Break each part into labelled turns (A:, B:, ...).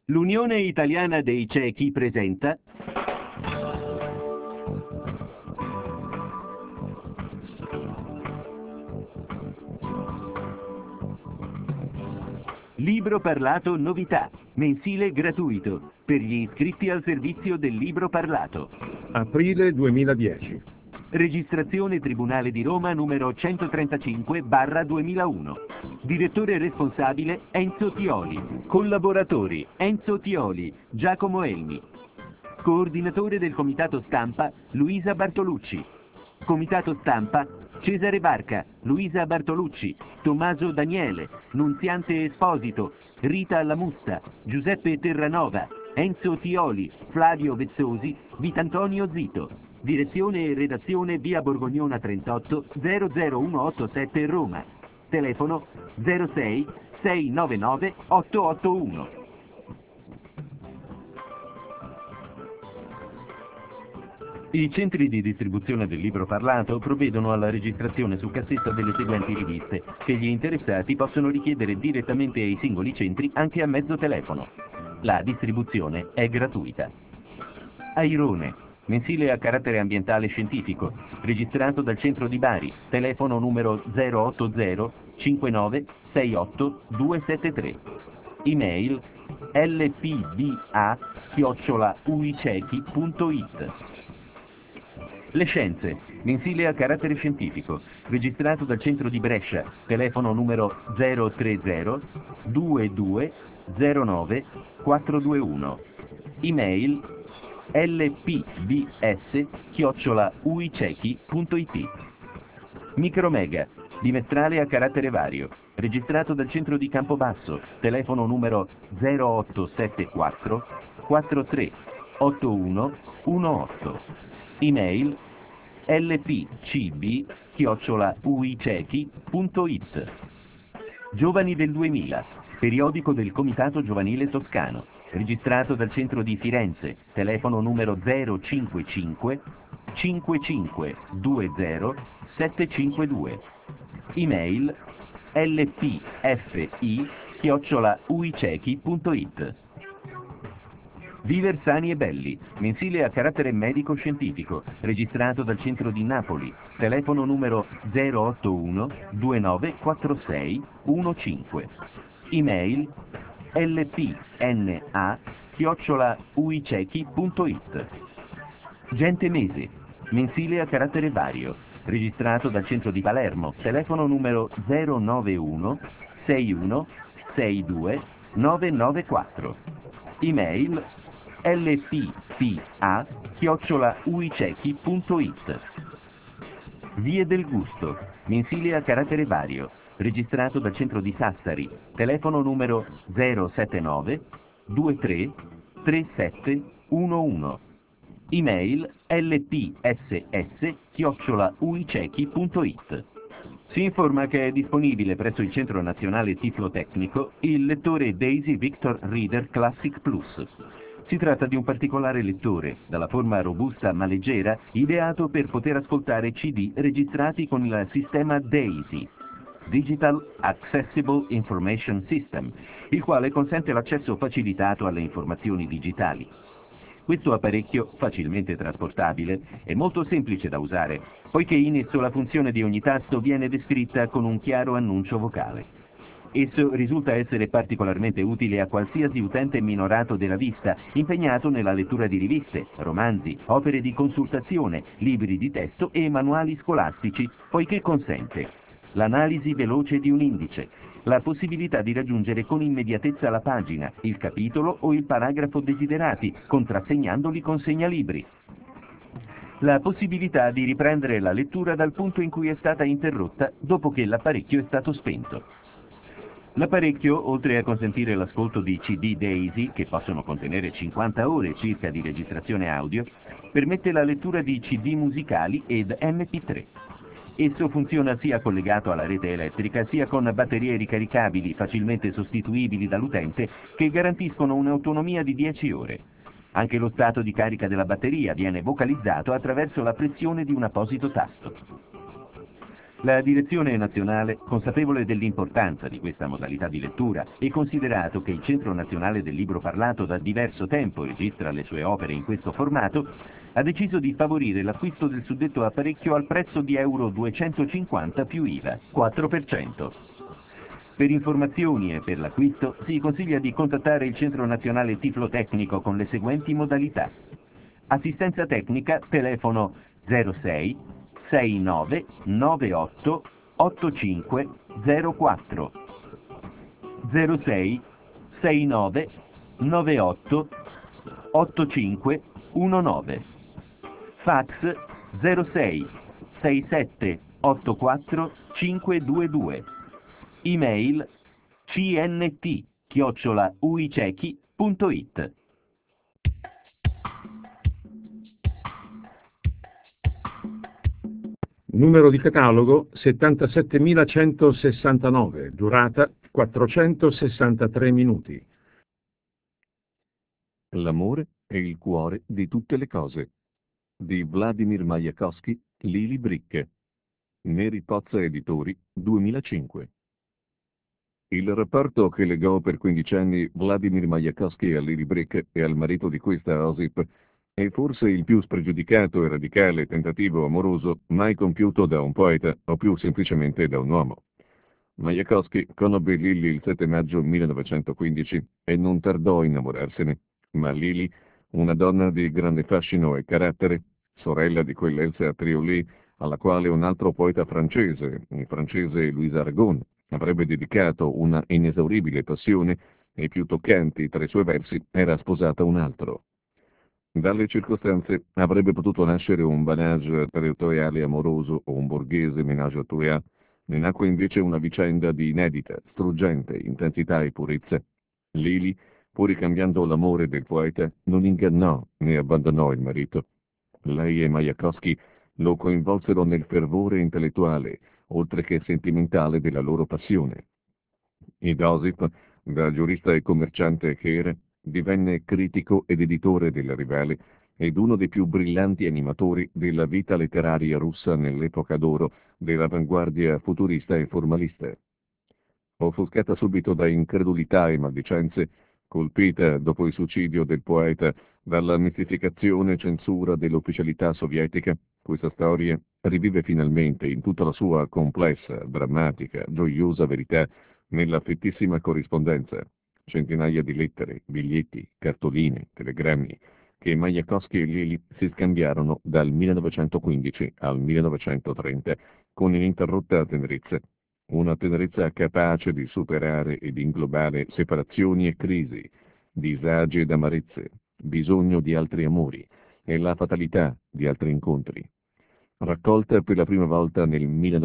A: L'Unione Italiana dei Ciechi presenta Libro Parlato Novità, mensile gratuito, per gli iscritti al servizio del Libro Parlato.
B: Aprile 2010.
A: Registrazione Tribunale di Roma numero 135/2001. Direttore responsabile Enzo Tioli. Collaboratori Enzo Tioli, Giacomo Elmi. Coordinatore del Comitato Stampa Luisa Bartolucci. Comitato Stampa Cesare Barca, Luisa Bartolucci, Tommaso Daniele, Nunziante Esposito, Rita Lamusta, Giuseppe Terranova, Enzo Tioli, Flavio Vezzosi, Vitantonio Zito. Direzione e redazione via Borgognona 38 00187 Roma. Telefono 06 699 881. I centri di distribuzione del libro parlato provvedono alla registrazione su cassetta delle seguenti riviste, che gli interessati possono richiedere direttamente ai singoli centri anche a mezzo telefono. La distribuzione è gratuita. Airone, mensile a carattere ambientale scientifico, registrato dal centro di Bari, telefono numero 080 59 68 273. Email lpba@uicechi.it. Le Scienze, mensile a carattere scientifico, registrato dal centro di Brescia, telefono numero 030 22 09 421. Email lpbs@uicechi.it. Micromega, bimestrale a carattere vario, registrato dal centro di Campobasso, telefono numero 0874 43 81 18. Email lpcb@uicechi.it. Giovani del 2000, periodico del Comitato Giovanile Toscano, registrato dal centro di Firenze, telefono numero 055 5520 752. Email lpfi@uicechi.it. Viver Sani e Belli, mensile a carattere medico-scientifico, registrato dal centro di Napoli, telefono numero 081 2946 15. Email lpna@uicechi.it. Gente Mese, mensile a carattere vario, registrato dal centro di Palermo, telefono numero 091 61 62 994. Email lppa@uicechi.it. Vie del Gusto, mensile a carattere vario, registrato dal centro di Sassari, telefono numero 079 23 37 11. Email lpss@uicechi.it. Si informa che è disponibile presso il Centro Nazionale Tiflotecnico il lettore Daisy Victor Reader Classic Plus. Si tratta di un particolare lettore, dalla forma robusta ma leggera, ideato per poter ascoltare CD registrati con il sistema DAISY, Digital Accessible Information System, il quale consente l'accesso facilitato alle informazioni digitali. Questo apparecchio, facilmente trasportabile, è molto semplice da usare, poiché in esso la funzione di ogni tasto viene descritta con un chiaro annuncio vocale. Esso risulta essere particolarmente utile a qualsiasi utente minorato della vista, impegnato nella lettura di riviste, romanzi, opere di consultazione, libri di testo e manuali scolastici, poiché consente l'analisi veloce di un indice, la possibilità di raggiungere con immediatezza la pagina, il capitolo o il paragrafo desiderati, contrassegnandoli con segnalibri, la possibilità di riprendere la lettura dal punto in cui è stata interrotta dopo che l'apparecchio è stato spento. L'apparecchio, oltre a consentire l'ascolto di CD DAISY, che possono contenere 50 ore circa di registrazione audio, permette la lettura di CD musicali ed MP3. Esso funziona sia collegato alla rete elettrica, sia con batterie ricaricabili facilmente sostituibili dall'utente, che garantiscono un'autonomia di 10 ore. Anche lo stato di carica della batteria viene vocalizzato attraverso la pressione di un apposito tasto. La direzione nazionale, consapevole dell'importanza di questa modalità di lettura e considerato che il Centro Nazionale del Libro Parlato da diverso tempo registra le sue opere in questo formato, ha deciso di favorire l'acquisto del suddetto apparecchio al prezzo di euro 250 più IVA, 4%. Per informazioni e per l'acquisto si consiglia di contattare il Centro Nazionale Tiflotecnico con le seguenti modalità. Assistenza tecnica, telefono 06 69 98 8504 06 69 98 8519 fax 06 67 84 522 email cnt@uicechi.it.
B: Numero di catalogo 77169, durata 463 minuti.
C: L'amore è il cuore di tutte le cose. Di Vladimir Majakovskij, Lili Brick. Neri Pozza Editori, 2005. Il rapporto che legò per 15 anni Vladimir Majakovskij a Lili Brick e al marito di questa, Osip, è forse il più spregiudicato e radicale tentativo amoroso mai compiuto da un poeta o più semplicemente da un uomo. Majakovskij conobbe Lili il 7 maggio 1915 e non tardò a innamorarsene, ma Lili, una donna di grande fascino e carattere, sorella di quell'Elsa Triolet alla quale un altro poeta francese, il francese Louis Aragon, avrebbe dedicato una inesauribile passione e più toccanti tra i suoi versi, era sposata un altro. Dalle circostanze avrebbe potuto nascere un banage territoriale amoroso o un borghese ménage à trois. Ne nacque invece una vicenda di inedita, struggente intensità e purezza. Lili, pur ricambiando l'amore del poeta, non ingannò né abbandonò il marito. Lei e Majakovskij lo coinvolsero nel fervore intellettuale, oltre che sentimentale della loro passione. Ed Osip, da giurista e commerciante che era, divenne critico ed editore della Rivale ed uno dei più brillanti animatori della vita letteraria russa nell'epoca d'oro dell'avanguardia futurista e formalista. Offuscata subito da incredulità e maldicenze, colpita dopo il suicidio del poeta dalla mistificazione e censura dell'ufficialità sovietica, questa storia rivive finalmente in tutta la sua complessa, drammatica, gioiosa verità nella fittissima corrispondenza, centinaia di lettere, biglietti, cartoline, telegrammi, che Majakovskij e Lili si scambiarono dal 1915 al 1930 con ininterrotta tenerezza, una tenerezza capace di superare ed inglobare separazioni e crisi, disagi ed amarezze, bisogno di altri amori e la fatalità di altri incontri. Raccolta per la prima volta nel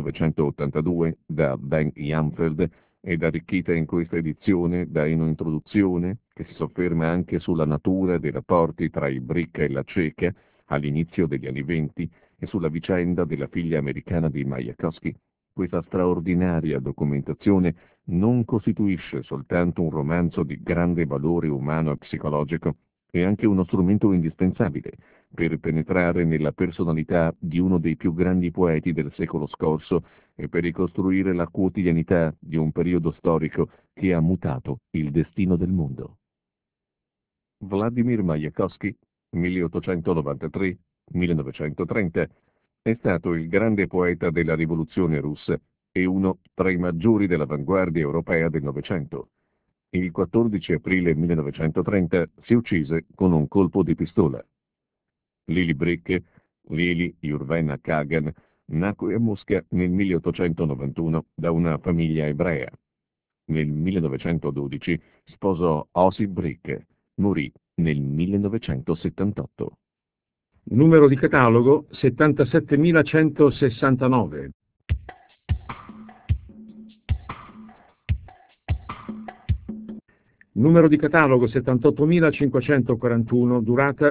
C: 1982 da Ben Jamfeld ed arricchita in questa edizione da un'introduzione che si sofferma anche sulla natura dei rapporti tra il Brick e la Ceca all'inizio degli anni '20 e sulla vicenda della figlia americana di Majakovskij. Questa straordinaria documentazione non costituisce soltanto un romanzo di grande valore umano e psicologico, è anche uno strumento indispensabile per penetrare nella personalità di uno dei più grandi poeti del secolo scorso e per ricostruire la quotidianità di un periodo storico che ha mutato il destino del mondo. Vladimir Majakovskij, 1893-1930, è stato il grande poeta della rivoluzione russa e uno tra i maggiori dell'avanguardia europea del Novecento. Il 14 aprile 1930 si uccise con un colpo di pistola. Lili Brick, Lili Jurvena Kagan, nacque a Mosca nel 1891 da una famiglia ebrea. Nel 1912 sposò Osip Brick, morì nel 1978.
B: Numero di catalogo 77169. Numero di catalogo 78541, durata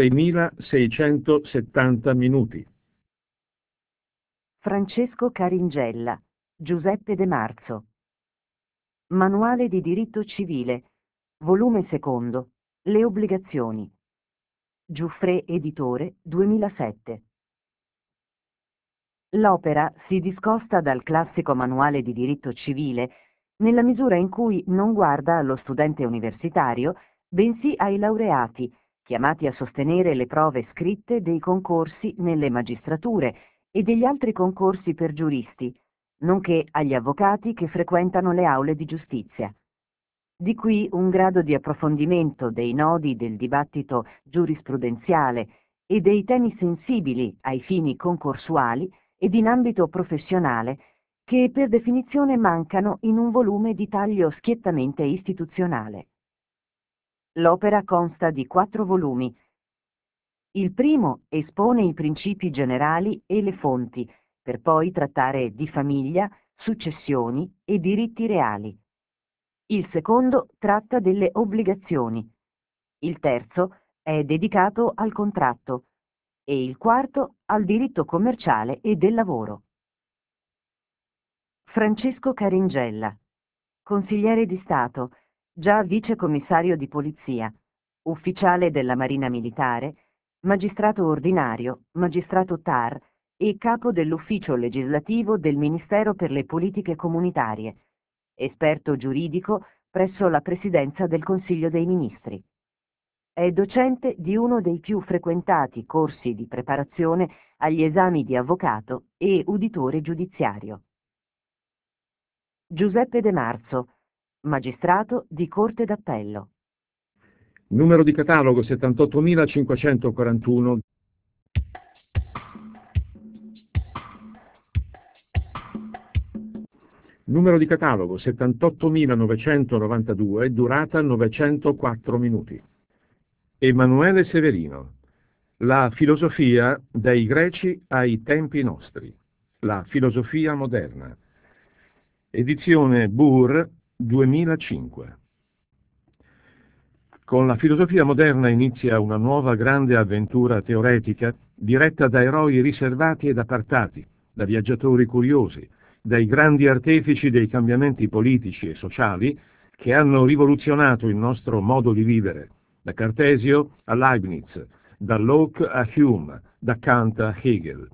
B: 6670 minuti.
D: Francesco Caringella, Giuseppe De Marzo. Manuale di diritto civile, volume secondo, Le obbligazioni. Giuffre Editore, 2007. L'opera si discosta dal classico manuale di diritto civile nella misura in cui non guarda allo studente universitario, bensì ai laureati, chiamati a sostenere le prove scritte dei concorsi nelle magistrature e degli altri concorsi per giuristi, nonché agli avvocati che frequentano le aule di giustizia. Di qui un grado di approfondimento dei nodi del dibattito giurisprudenziale e dei temi sensibili ai fini concorsuali ed in ambito professionale che per definizione mancano in un volume di taglio schiettamente istituzionale. L'opera consta di 4 volumi. Il primo espone i principi generali e le fonti, per poi trattare di famiglia, successioni e diritti reali. Il secondo tratta delle obbligazioni. Il terzo è dedicato al contratto e il quarto al diritto commerciale e del lavoro. Francesco Caringella, consigliere di Stato, già vicecommissario di polizia, ufficiale della Marina Militare, magistrato ordinario, magistrato TAR e capo dell'ufficio legislativo del Ministero per le politiche comunitarie, esperto giuridico presso la Presidenza del Consiglio dei Ministri. È docente di uno dei più frequentati corsi di preparazione agli esami di avvocato e uditore giudiziario. Giuseppe De Marzo, magistrato di Corte d'Appello.
B: Numero di catalogo 78.541. Numero di catalogo 78.992, durata 904 minuti. Emanuele Severino. La filosofia dai greci ai tempi nostri. La filosofia moderna. Edizione Bur 2005. Con la filosofia moderna inizia una nuova grande avventura teoretica diretta da eroi riservati ed apartati, da viaggiatori curiosi, dai grandi artefici dei cambiamenti politici e sociali che hanno rivoluzionato il nostro modo di vivere, da Cartesio a Leibniz, da Locke a Hume, da Kant a Hegel.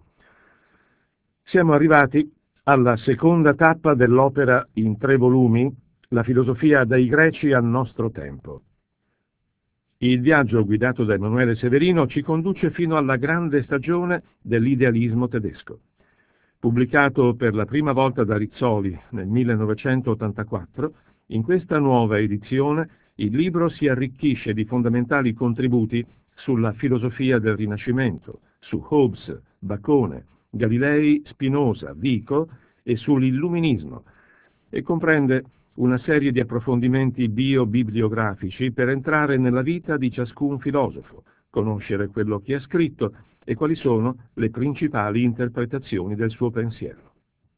B: Siamo arrivati alla seconda tappa dell'opera in 3 volumi, La filosofia dai greci al nostro tempo. Il viaggio guidato da Emanuele Severino ci conduce fino alla grande stagione dell'idealismo tedesco. Pubblicato per la prima volta da Rizzoli nel 1984, in questa nuova edizione il libro si arricchisce di fondamentali contributi sulla filosofia del Rinascimento, su Hobbes, Bacone, Galilei, Spinoza, Vico e sull'illuminismo, e comprende una serie di approfondimenti bio-bibliografici per entrare nella vita di ciascun filosofo, conoscere quello che ha scritto e quali sono le principali interpretazioni del suo pensiero.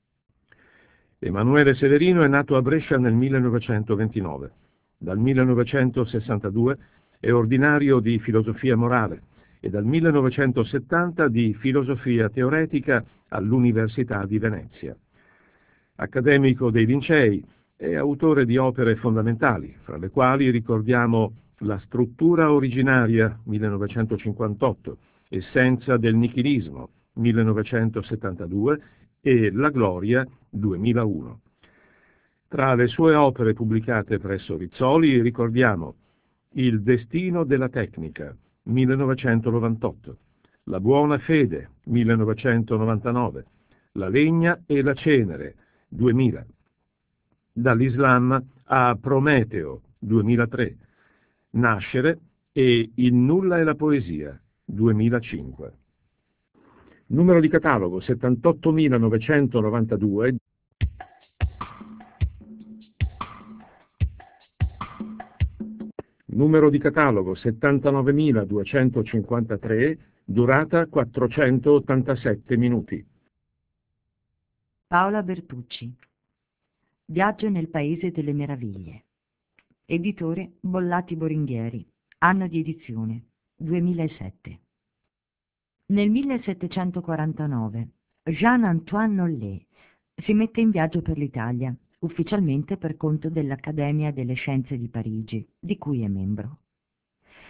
B: Emanuele Severino è nato a Brescia nel 1929. Dal 1962 è ordinario di filosofia morale e dal 1970 di filosofia teoretica all'Università di Venezia. Accademico dei Lincei, è autore di opere fondamentali, fra le quali ricordiamo La struttura originaria, 1958, Essenza del nichilismo, 1972, e La gloria, 2001. Tra le sue opere pubblicate presso Rizzoli ricordiamo Il destino della tecnica, 1998, La buona fede, 1999, La legna e la cenere, 2000. Dall'Islam a Prometeo, 2003, Nascere e Il nulla e la poesia, 2005. Numero di catalogo 78.992. Numero di catalogo 79.253, durata 487 minuti.
E: Paola Bertucci. Viaggio nel Paese delle Meraviglie. Editore Bollati Boringhieri. Anno di edizione 2007. Nel 1749 Jean-Antoine Nollet si mette in viaggio per l'Italia, ufficialmente per conto dell'Accademia delle Scienze di Parigi, di cui è membro.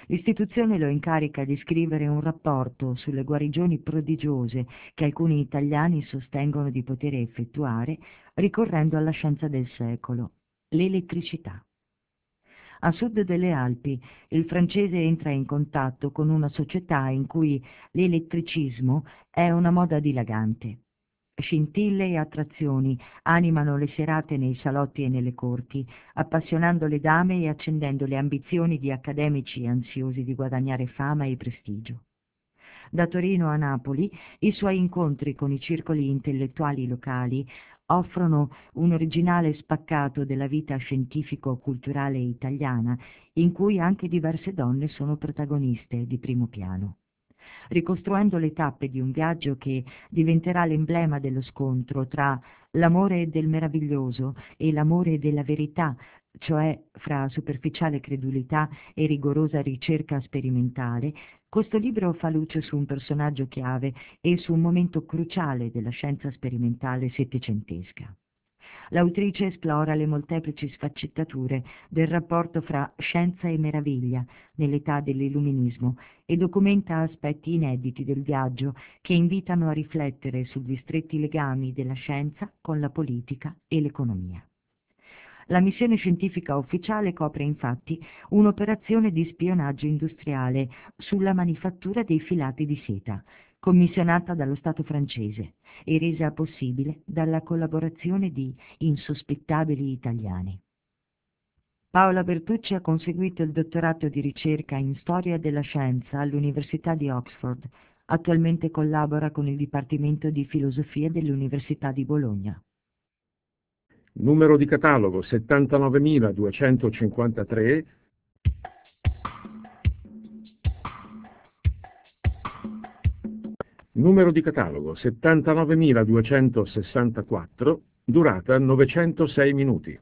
E: L'istituzione lo incarica di scrivere un rapporto sulle guarigioni prodigiose che alcuni italiani sostengono di poter effettuare ricorrendo alla scienza del secolo, l'elettricità. A sud delle Alpi, il francese entra in contatto con una società in cui l'elettricismo è una moda dilagante. Scintille e attrazioni animano le serate nei salotti e nelle corti, appassionando le dame e accendendo le ambizioni di accademici ansiosi di guadagnare fama e prestigio. Da Torino a Napoli, i suoi incontri con i circoli intellettuali locali offrono un originale spaccato della vita scientifico-culturale italiana, in cui anche diverse donne sono protagoniste di primo piano. Ricostruendo le tappe di un viaggio che diventerà l'emblema dello scontro tra l'amore del meraviglioso e l'amore della verità, cioè fra superficiale credulità e rigorosa ricerca sperimentale, questo libro fa luce su un personaggio chiave e su un momento cruciale della scienza sperimentale settecentesca. L'autrice esplora le molteplici sfaccettature del rapporto fra scienza e meraviglia nell'età dell'illuminismo e documenta aspetti inediti del viaggio che invitano a riflettere sugli stretti legami della scienza con la politica e l'economia. La missione scientifica ufficiale copre infatti un'operazione di spionaggio industriale sulla manifattura dei filati di seta, commissionata dallo Stato francese e resa possibile dalla collaborazione di insospettabili italiani. Paola Bertucci ha conseguito il dottorato di ricerca in storia della scienza all'Università di Oxford. Attualmente collabora con il Dipartimento di Filosofia dell'Università di Bologna.
B: Numero di catalogo 79.253. Numero di catalogo 79.264, durata 906 minuti.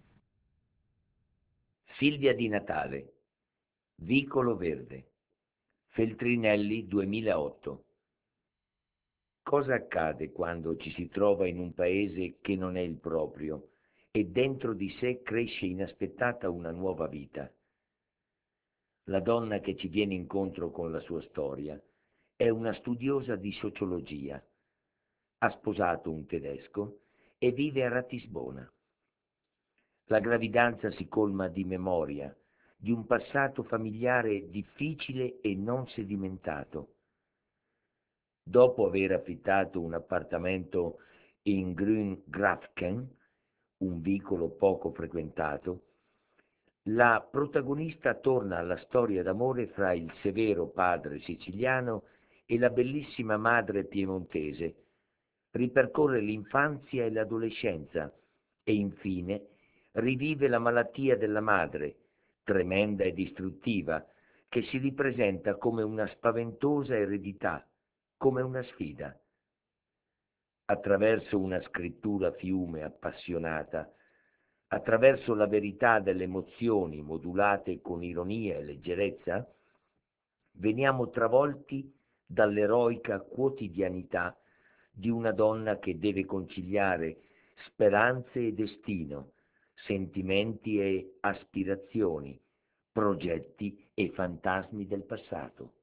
F: Silvia Di Natale, Vicolo Verde, Feltrinelli 2008. Cosa accade quando ci si trova in un paese che non è il proprio e dentro di sé cresce inaspettata una nuova vita? La donna che ci viene incontro con la sua storia è una studiosa di sociologia. Ha sposato un tedesco e vive a Ratisbona. La gravidanza si colma di memoria, di un passato familiare difficile e non sedimentato. Dopo aver affittato un appartamento in Grüngrafken, un vicolo poco frequentato, la protagonista torna alla storia d'amore fra il severo padre siciliano e la bellissima madre piemontese, ripercorre l'infanzia e l'adolescenza e infine rivive la malattia della madre, tremenda e distruttiva, che si ripresenta come una spaventosa eredità, come una sfida. Attraverso una scrittura fiume appassionata, attraverso la verità delle emozioni modulate con ironia e leggerezza, veniamo travolti dall'eroica quotidianità di una donna che deve conciliare speranze e destino, sentimenti e aspirazioni, progetti e fantasmi del passato.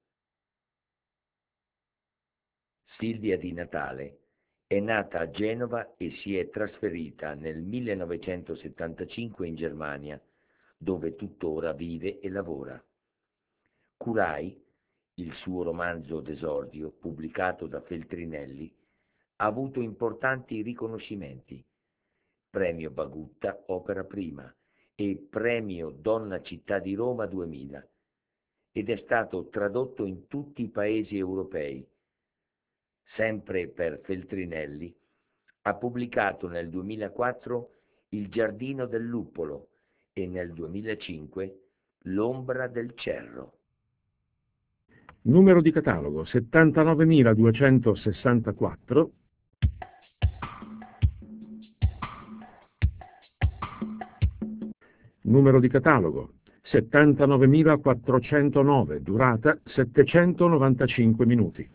F: Silvia Di Natale è nata a Genova e si è trasferita nel 1975 in Germania, dove tuttora vive e lavora. Curai, il suo romanzo d'esordio, pubblicato da Feltrinelli, ha avuto importanti riconoscimenti: Premio Bagutta Opera Prima e Premio Donna Città di Roma 2000, ed è stato tradotto in tutti i paesi europei. Sempre per Feltrinelli, ha pubblicato nel 2004 Il giardino del luppolo e nel 2005 L'ombra del cerro.
B: Numero di catalogo 79.264. Numero di catalogo 79.409, durata 795 minuti.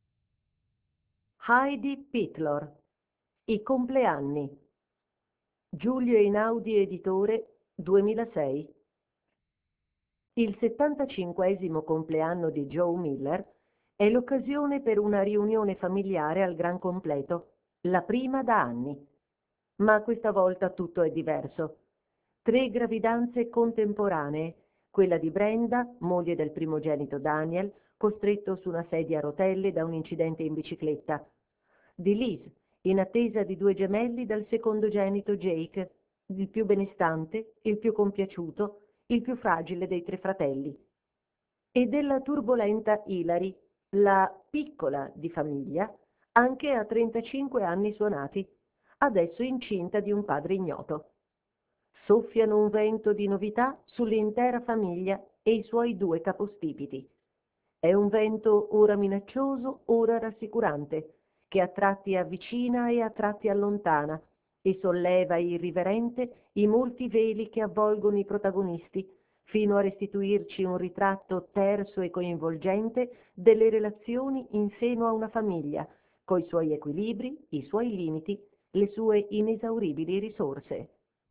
G: Heidi Pitlor, I compleanni. Giulio Einaudi editore, 2006. Il 75° compleanno di Joe Miller è l'occasione per una riunione familiare al gran completo, la prima da anni. Ma questa volta tutto è diverso. 3 gravidanze contemporanee, quella di Brenda, moglie del primogenito Daniel, costretto su una sedia a rotelle da un incidente in bicicletta, di Liz, in attesa di 2 gemelli dal secondogenito Jake, il più benestante, il più compiaciuto, il più fragile dei 3 fratelli, e della turbolenta Hilary, la piccola di famiglia, anche a 35 anni suonati, adesso incinta di un padre ignoto. Soffiano un vento di novità sull'intera famiglia e i suoi 2 capostipiti. È un vento ora minaccioso, ora rassicurante, che a tratti avvicina e a tratti allontana e solleva irriverente i molti veli che avvolgono i protagonisti, fino a restituirci un ritratto terso e coinvolgente delle relazioni in seno a una famiglia, coi suoi equilibri, i suoi limiti, le sue inesauribili risorse.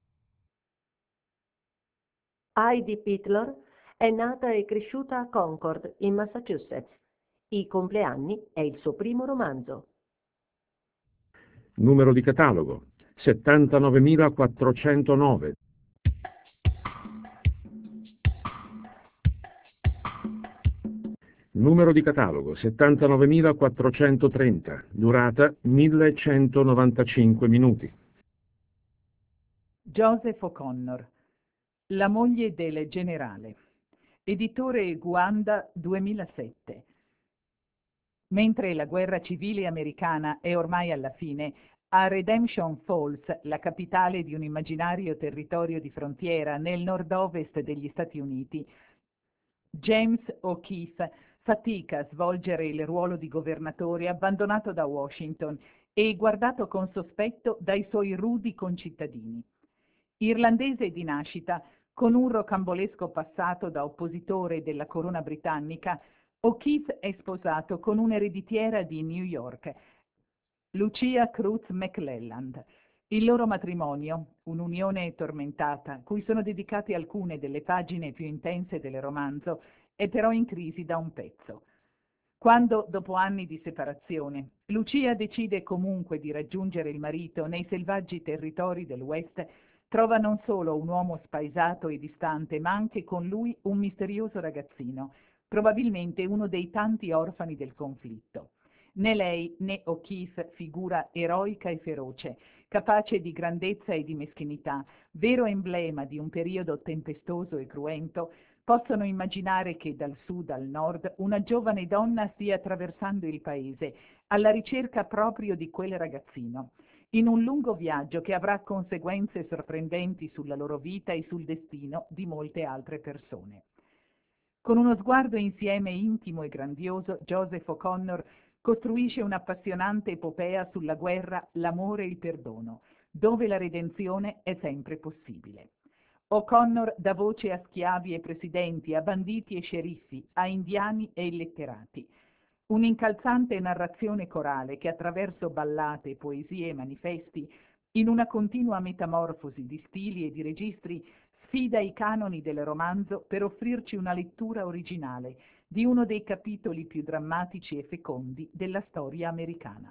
G: Heidi Pittler è nata e cresciuta a Concord, in Massachusetts. I compleanni è il suo primo romanzo.
B: Numero di catalogo 79.409. Numero di catalogo 79.430. Durata 1195 minuti.
H: Joseph O'Connor, La moglie del generale. Editore Guanda 2007. Mentre la guerra civile americana è ormai alla fine, a Redemption Falls, la capitale di un immaginario territorio di frontiera nel nord-ovest degli Stati Uniti, James O'Keefe fatica a svolgere il ruolo di governatore abbandonato da Washington e guardato con sospetto dai suoi rudi concittadini. Irlandese di nascita, con un rocambolesco passato da oppositore della corona britannica, O'Keefe è sposato con un'ereditiera di New York, Lucia Cruz McClelland. Il loro matrimonio, un'unione tormentata, cui sono dedicate alcune delle pagine più intense del romanzo, è però in crisi da un pezzo. Quando, dopo anni di separazione, Lucia decide comunque di raggiungere il marito nei selvaggi territori del West, trova non solo un uomo spaesato e distante, ma anche con lui un misterioso ragazzino, probabilmente uno dei tanti orfani del conflitto. Né lei né O'Keefe figura eroica e feroce, capace di grandezza e di meschinità, vero emblema di un periodo tempestoso e cruento, possono immaginare che dal sud al nord una giovane donna stia attraversando il paese alla ricerca proprio di quel ragazzino, in un lungo viaggio che avrà conseguenze sorprendenti sulla loro vita e sul destino di molte altre persone. Con uno sguardo insieme intimo e grandioso, Joseph O'Connor costruisce un'appassionante epopea sulla guerra, l'amore e il perdono, dove la redenzione è sempre possibile. O'Connor dà voce a schiavi e presidenti, a banditi e sceriffi, a indiani e illetterati. Un'incalzante narrazione corale che attraverso ballate, poesie e manifesti, in una continua metamorfosi di stili e di registri, sfida i canoni del romanzo per offrirci una lettura originale di uno dei capitoli più drammatici e fecondi della storia americana.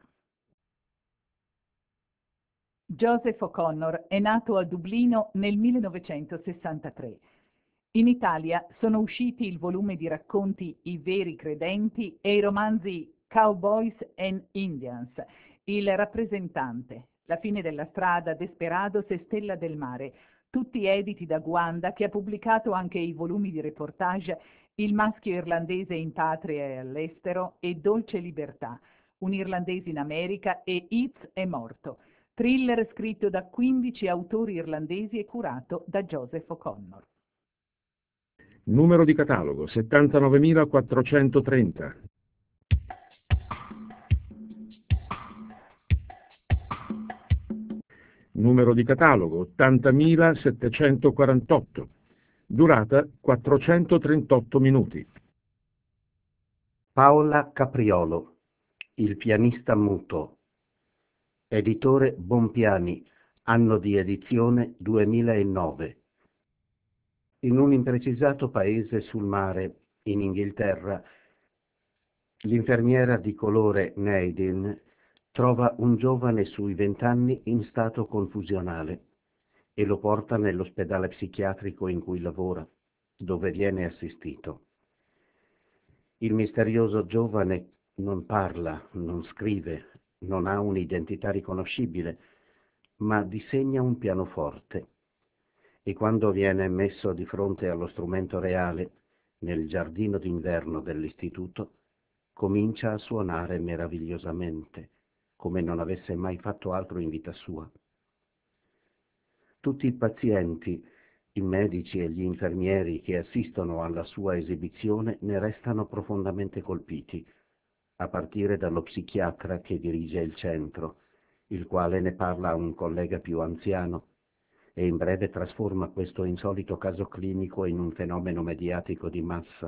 H: Joseph O'Connor è nato a Dublino nel 1963. In Italia sono usciti il volume di racconti I veri credenti e i romanzi Cowboys and Indians, Il rappresentante, La fine della strada, Desperados e Stella del mare, tutti editi da Guanda, che ha pubblicato anche i volumi di reportage Il maschio irlandese in patria e all'estero e Dolce libertà, un irlandese in America e Itz è morto, thriller scritto da 15 autori irlandesi e curato da Joseph O'Connor.
B: Numero di catalogo 79.430. Numero di catalogo 80.748. Durata 438 minuti.
I: Paola Capriolo, Il pianista muto. Editore Bompiani, anno di edizione 2009. In un imprecisato paese sul mare, in Inghilterra, l'infermiera di colore Nadine trova un giovane sui 20 anni in stato confusionale e lo porta nell'ospedale psichiatrico in cui lavora, dove viene assistito. Il misterioso giovane non parla, non scrive, non ha un'identità riconoscibile, ma disegna un pianoforte e quando viene messo di fronte allo strumento reale, nel giardino d'inverno dell'istituto, comincia a suonare meravigliosamente, come non avesse mai fatto altro in vita sua. Tutti i pazienti, i medici e gli infermieri che assistono alla sua esibizione ne restano profondamente colpiti, a partire dallo psichiatra che dirige il centro, il quale ne parla a un collega più anziano e in breve trasforma questo insolito caso clinico in un fenomeno mediatico di massa.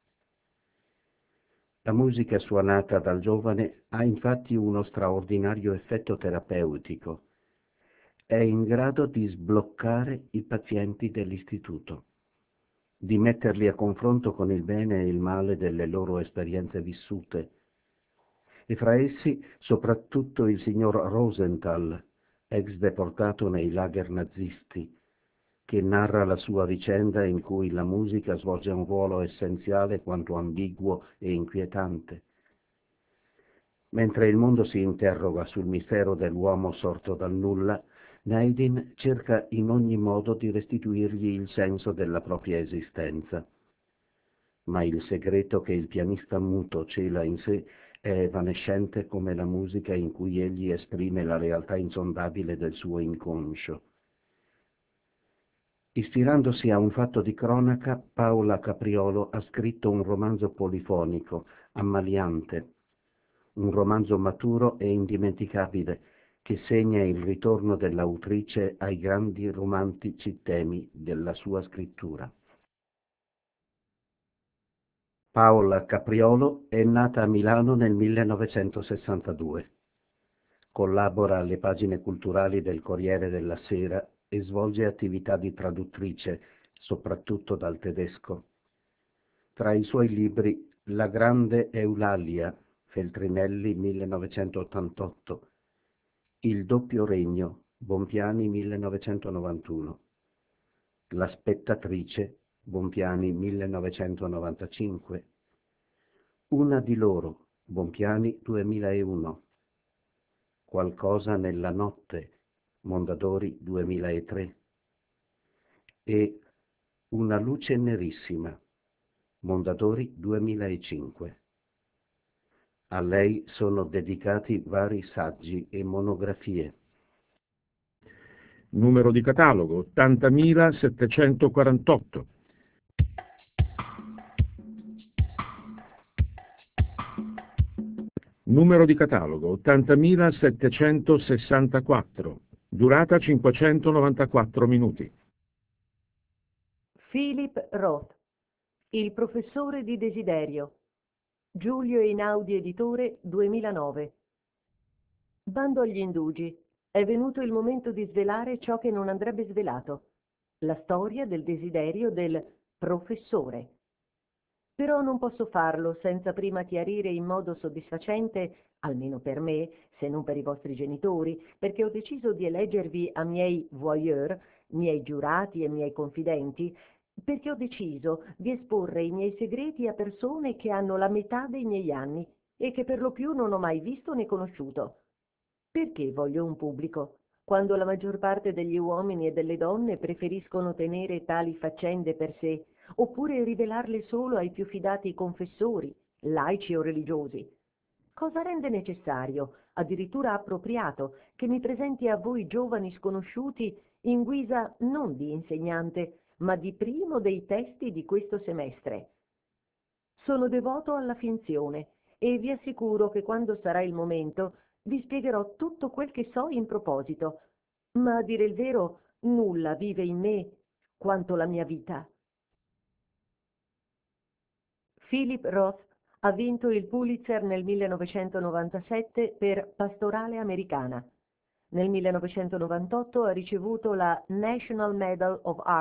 I: La musica suonata dal giovane ha infatti uno straordinario effetto terapeutico. È in grado di sbloccare i pazienti dell'istituto, di metterli a confronto con il bene e il male delle loro esperienze vissute, e fra essi soprattutto il signor Rosenthal, ex deportato nei lager nazisti, che narra la sua vicenda in cui la musica svolge un ruolo essenziale quanto ambiguo e inquietante. Mentre il mondo si interroga sul mistero dell'uomo sorto dal nulla, Nadine cerca in ogni modo di restituirgli il senso della propria esistenza. Ma il segreto che il pianista muto cela in sé è evanescente come la musica in cui egli esprime la realtà insondabile del suo inconscio. Ispirandosi a un fatto di cronaca, Paola Capriolo ha scritto un romanzo polifonico, ammaliante, un romanzo maturo e indimenticabile che segna il ritorno dell'autrice ai grandi romantici temi della sua scrittura. Paola Capriolo è nata a Milano nel 1962. Collabora alle pagine culturali del Corriere della Sera e svolge attività di traduttrice, soprattutto dal tedesco. Tra i suoi libri La grande Eulalia, Feltrinelli 1988, Il doppio regno, Bompiani 1991, La spettatrice, Bompiani 1995, Una di loro, Bompiani 2001, Qualcosa nella notte, Mondadori 2003 e Una luce nerissima, Mondadori 2005. A lei sono dedicati vari saggi e monografie.
B: Numero di catalogo 80.748. Numero di catalogo 80.764. Durata 594 minuti.
G: Philip Roth, Il professore di desiderio. Giulio Einaudi editore 2009. Bando agli indugi. È venuto il momento di svelare ciò che non andrebbe svelato. La storia del desiderio del professore. Però non posso farlo senza prima chiarire in modo soddisfacente, almeno per me, se non per i vostri genitori, perché ho deciso di eleggervi a miei voyeur, miei giurati e miei confidenti, perché ho deciso di esporre i miei segreti a persone che hanno la metà dei miei anni e che per lo più non ho mai visto né conosciuto. Perché voglio un pubblico, quando la maggior parte degli uomini e delle donne preferiscono tenere tali faccende per sé, oppure rivelarle solo ai più fidati confessori, laici o religiosi? Cosa rende necessario, addirittura appropriato, che mi presenti a voi giovani sconosciuti in guisa non di insegnante, ma di primo dei testi di questo semestre? Sono devoto alla finzione e vi assicuro che quando sarà il momento vi spiegherò tutto quel che so in proposito, ma a dire il vero nulla vive in me quanto la mia vita. Philip Roth ha vinto il Pulitzer nel 1997 per Pastorale americana. Nel 1998 ha ricevuto la National Medal of Arts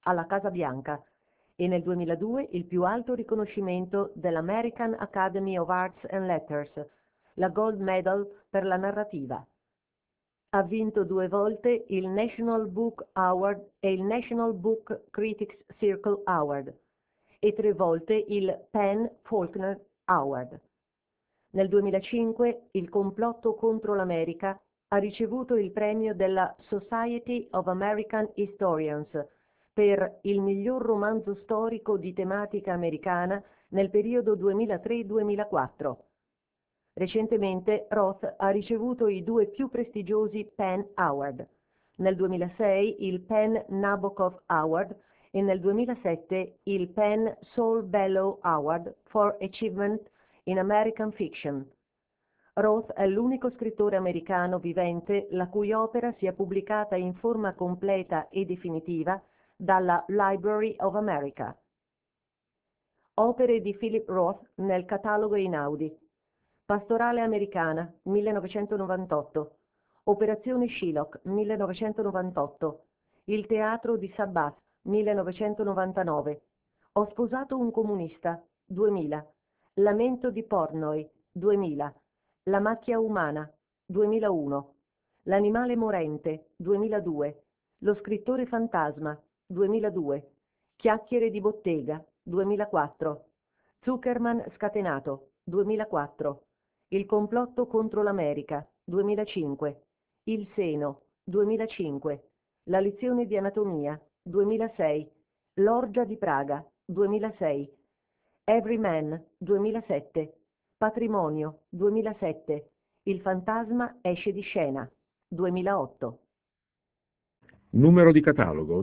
G: alla Casa Bianca e nel 2002 il più alto riconoscimento dell'American Academy of Arts and Letters, la Gold Medal per la narrativa. Ha vinto 2 volte il National Book Award e il National Book Critics Circle Award e 3 volte il Penn Faulkner Award. Nel 2005 Il complotto contro l'America ha ricevuto il premio della Society of American Historians per il miglior romanzo storico di tematica americana nel periodo 2003-2004. Recentemente Roth ha ricevuto i 2 più prestigiosi Penn Award, nel 2006 il Penn Nabokov Award e nel 2007 il Penn Saul Bellow Award for Achievement in American Fiction. Roth è l'unico scrittore americano vivente la cui opera sia pubblicata in forma completa e definitiva dalla Library of America. Opere di Philip Roth nel catalogo Einaudi. Pastorale americana, 1998. Operazione Shylock, 1998. Il teatro di Sabbath, 1999. Ho sposato un comunista, 2000. Lamento di Portnoy, 2000. La macchia umana, 2001. L'animale morente, 2002. Lo scrittore fantasma, 2002. Chiacchiere di bottega, 2004. Zuckerman scatenato, 2004. Il complotto contro l'America, 2005. Il seno, 2005. La lezione di anatomia, 2006. L'orgia di Praga, 2006. Every Man, 2007. Patrimonio, 2007. Il fantasma esce di scena, 2008.
B: Numero di catalogo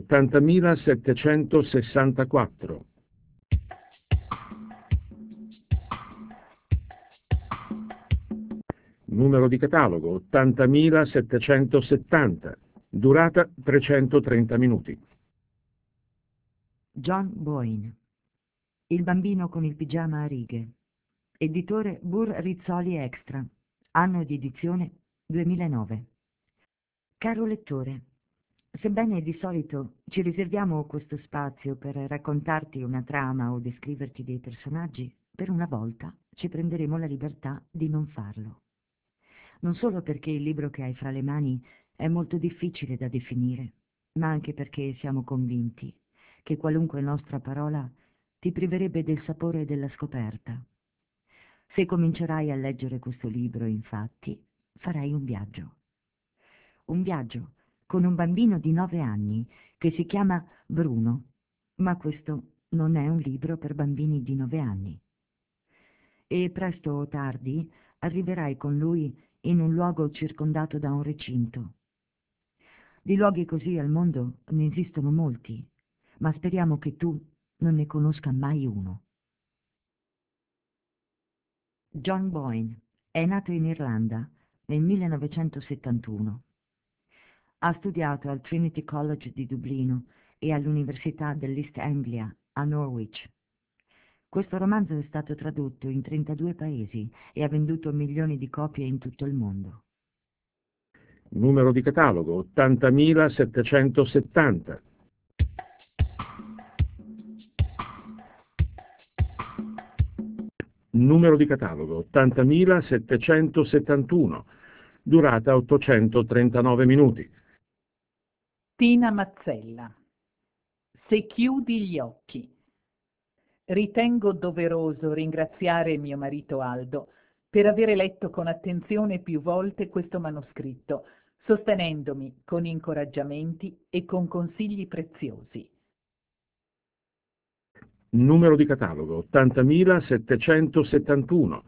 B: 80.764. Numero di catalogo 80.770. Durata 330 minuti.
E: John Boyne. Il bambino con il pigiama a righe. Editore Burr Rizzoli Extra. Anno di edizione 2009. Caro lettore, sebbene di solito ci riserviamo questo spazio per raccontarti una trama o descriverti dei personaggi, per una volta ci prenderemo la libertà di non farlo. Non solo perché il libro che hai fra le mani è molto difficile da definire, ma anche perché siamo convinti che qualunque nostra parola ti priverebbe del sapore della scoperta. Se comincerai a leggere questo libro, infatti, farai un viaggio. Un viaggio con un bambino di 9 anni che si chiama Bruno, ma questo non è un libro per bambini di 9 anni. E presto o tardi arriverai con lui in un luogo circondato da un recinto. Di luoghi così al mondo ne esistono molti, ma speriamo che tu non ne conosca mai uno. John Boyne è nato in Irlanda nel 1971. Ha studiato al Trinity College di Dublino e all'Università dell'East Anglia a Norwich. Questo romanzo è stato tradotto in 32 paesi e ha venduto milioni di copie in tutto il mondo.
B: Numero di catalogo 80.770. Numero di catalogo 80.771. Durata 839 minuti.
H: Tina Mazzella. Se chiudi gli occhi. Ritengo doveroso ringraziare mio marito Aldo per avere letto con attenzione più volte questo manoscritto, sostenendomi con incoraggiamenti e con consigli preziosi.
B: Numero di catalogo 80.771.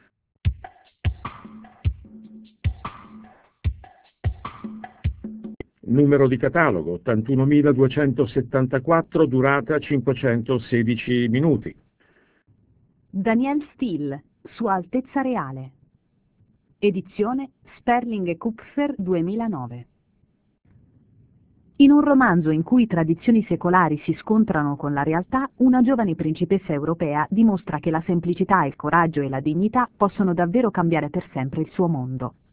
B: Numero di catalogo 81.274, durata 516 minuti.
J: Daniel Steele, Sua Altezza Reale. Edizione Sperling e Kupfer 2009. In un romanzo in cui tradizioni secolari si scontrano con la realtà, una giovane principessa europea dimostra che la semplicità, il coraggio e la dignità possono davvero cambiare per sempre il suo mondo.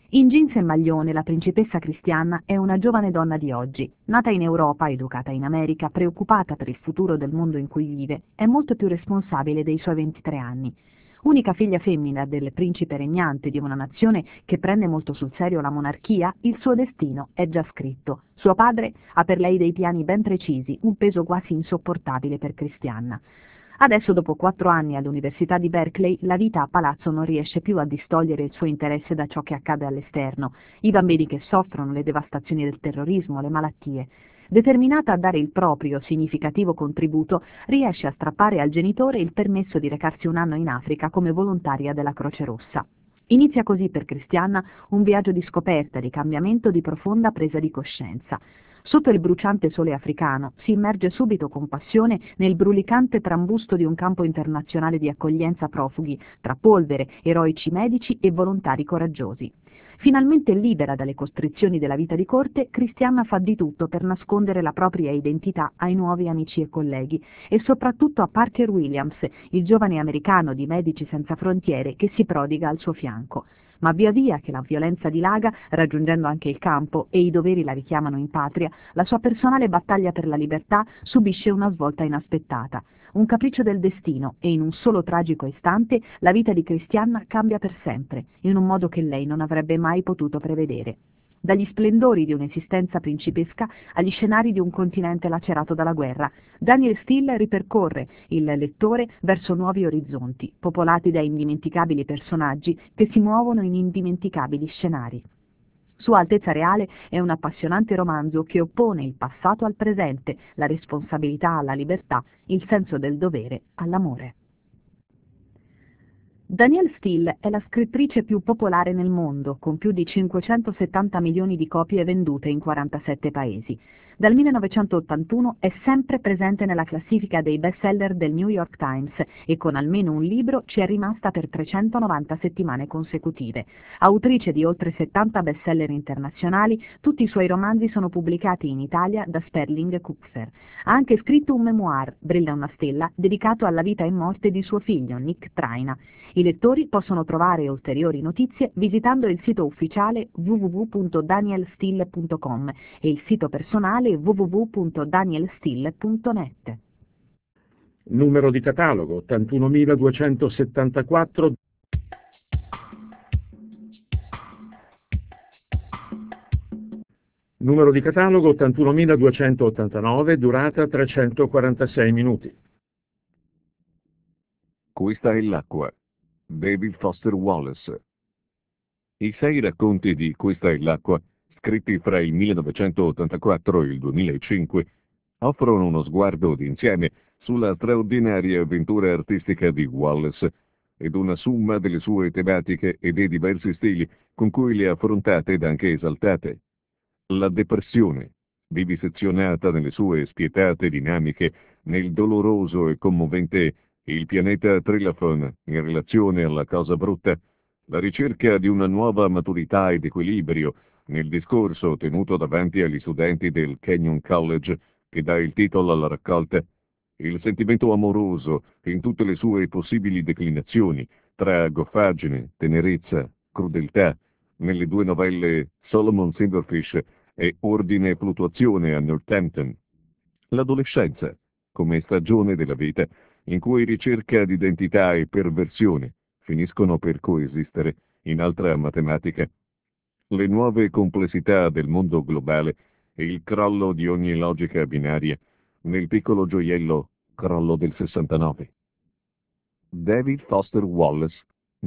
J: In jeans e maglione la principessa Christianna è una giovane donna di oggi, nata in Europa, educata in America, preoccupata per il futuro del mondo in cui vive, è molto più responsabile dei suoi 23 anni. Unica figlia femmina del principe regnante di una nazione che prende molto sul serio la monarchia, il suo destino è già scritto. Suo padre ha per lei dei piani ben precisi, un peso quasi insopportabile per Christianna. Adesso, dopo 4 anni all'Università di Berkeley, la vita a palazzo non riesce più a distogliere il suo interesse da ciò che accade all'esterno, i bambini che soffrono, le devastazioni del terrorismo, le malattie. Determinata a dare il proprio significativo contributo, riesce a strappare al genitore il permesso di recarsi un anno in Africa come volontaria della Croce Rossa. Inizia così per Christianna un viaggio di scoperta, di cambiamento, di profonda presa di coscienza. Sotto il bruciante sole africano si immerge subito con passione nel brulicante trambusto di un campo internazionale di accoglienza profughi, tra polvere, eroici medici e volontari coraggiosi. Finalmente libera dalle costrizioni della vita di corte, Christianna fa di tutto per nascondere la propria identità ai nuovi amici e colleghi, e soprattutto a Parker Williams, il giovane americano di Medici Senza Frontiere che si prodiga al suo fianco. Ma via via che la violenza dilaga, raggiungendo anche il campo e i doveri la richiamano in patria, la sua personale battaglia per la libertà subisce una svolta inaspettata. Un capriccio del destino, e in un solo tragico istante la vita di Christianna cambia per sempre, in un modo che lei non avrebbe mai potuto prevedere. Dagli splendori di un'esistenza principesca agli scenari di un continente lacerato dalla guerra, Daniel Steele ripercorre il lettore verso nuovi orizzonti, popolati da indimenticabili personaggi che si muovono in indimenticabili scenari. Sua Altezza Reale è un appassionante romanzo che oppone il passato al presente, la responsabilità alla libertà, il senso del dovere all'amore. Danielle Steel è la scrittrice più popolare nel mondo, con più di 570 milioni di copie vendute in 47 paesi. Dal 1981 è sempre presente nella classifica dei bestseller del New York Times e con almeno un libro ci è rimasta per 390 settimane consecutive. Autrice di oltre 70 bestseller internazionali, tutti i suoi romanzi sono pubblicati in Italia da Sperling Kupfer. Ha anche scritto un memoir, Brilla una stella, dedicato alla vita e morte di suo figlio, Nick Traina. I lettori possono trovare ulteriori notizie visitando il sito ufficiale www.danielsteele.com e il sito personale www.danielsteele.net.
B: Numero di catalogo 81.274. Numero di catalogo 81.289, durata 346 minuti.
C: Questa è l'acqua. David Foster Wallace. I 6 racconti di Questa è l'acqua, scritti fra il 1984 e il 2005, offrono uno sguardo d'insieme sulla straordinaria avventura artistica di Wallace ed una summa delle sue tematiche e dei diversi stili con cui le ha affrontate ed anche esaltate. La depressione, vivisezionata nelle sue spietate dinamiche, nel doloroso e commovente Il pianeta Trilafon in relazione alla cosa brutta, la ricerca di una nuova maturità ed equilibrio nel discorso tenuto davanti agli studenti del Kenyon College che dà il titolo alla raccolta, il sentimento amoroso in tutte le sue possibili declinazioni, tra goffaggine, tenerezza, crudeltà, nelle 2 novelle Solomon Silverfish e Ordine e fluttuazione a Northampton. L'adolescenza, come stagione della vita, in cui ricerca d'identità e perversione finiscono per coesistere in altra matematica. Le nuove complessità del mondo globale e il crollo di ogni logica binaria nel piccolo gioiello Crollo del 69. David Foster Wallace,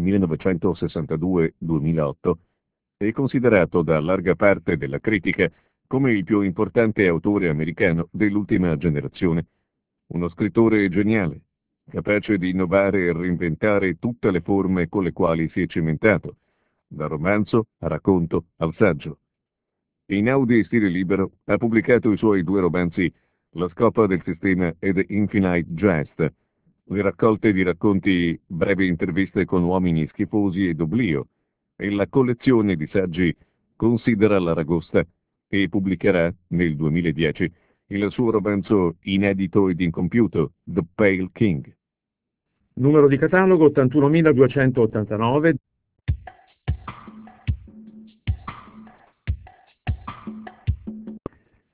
C: 1962-2008, è considerato da larga parte della critica come il più importante autore americano dell'ultima generazione. Uno scrittore geniale, capace di innovare e reinventare tutte le forme con le quali si è cimentato, da romanzo a racconto al saggio. In Audi stile libero ha pubblicato i suoi 2 romanzi La scopa del sistema ed Infinite Jest, le raccolte di racconti Brevi interviste con uomini schifosi ed oblio, e la collezione di saggi Considera l'aragosta, e pubblicherà nel 2010 il suo romanzo inedito ed incompiuto The Pale King.
B: Numero di catalogo 81.289.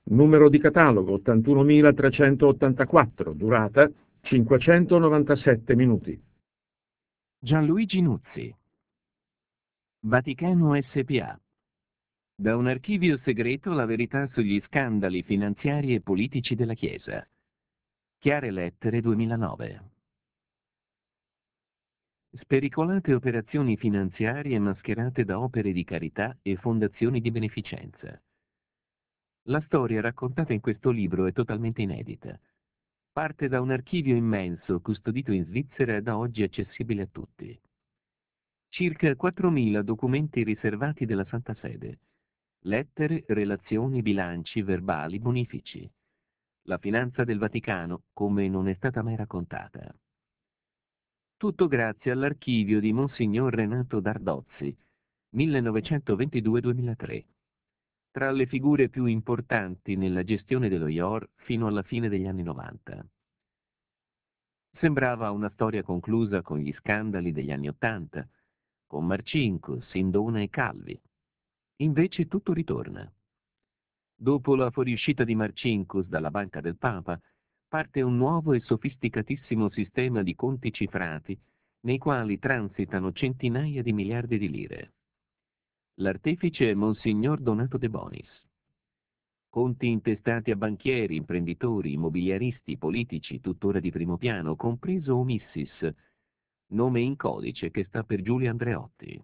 B: Numero di catalogo 81384, durata 597 minuti.
K: Gianluigi Nuzzi. Vaticano S.p.A. Da un archivio segreto la verità sugli scandali finanziari e politici della Chiesa. Chiare Lettere 2009. Spericolate operazioni finanziarie mascherate da opere di carità e fondazioni di beneficenza. La storia raccontata in questo libro è totalmente inedita. Parte da un archivio immenso custodito in Svizzera e da oggi accessibile a tutti. Circa 4.000 documenti riservati della Santa Sede. Lettere, relazioni, bilanci, verbali, bonifici. La finanza del Vaticano come non è stata mai raccontata. Tutto grazie all'archivio di Monsignor Renato Dardozzi, 1922-2003. Tra le figure più importanti nella gestione dello IOR fino alla fine degli anni 90. Sembrava una storia conclusa con gli scandali degli anni 80, con Marcinkus, Sindona e Calvi. Invece tutto ritorna. Dopo la fuoriuscita di Marcinkus dalla Banca del Papa, parte un nuovo e sofisticatissimo sistema di conti cifrati nei quali transitano centinaia di miliardi di lire. L'artefice è Monsignor Donato De Bonis. Conti intestati a banchieri, imprenditori, immobiliaristi, politici, tuttora di primo piano, compreso Omissis, nome in codice che sta per Giulio Andreotti.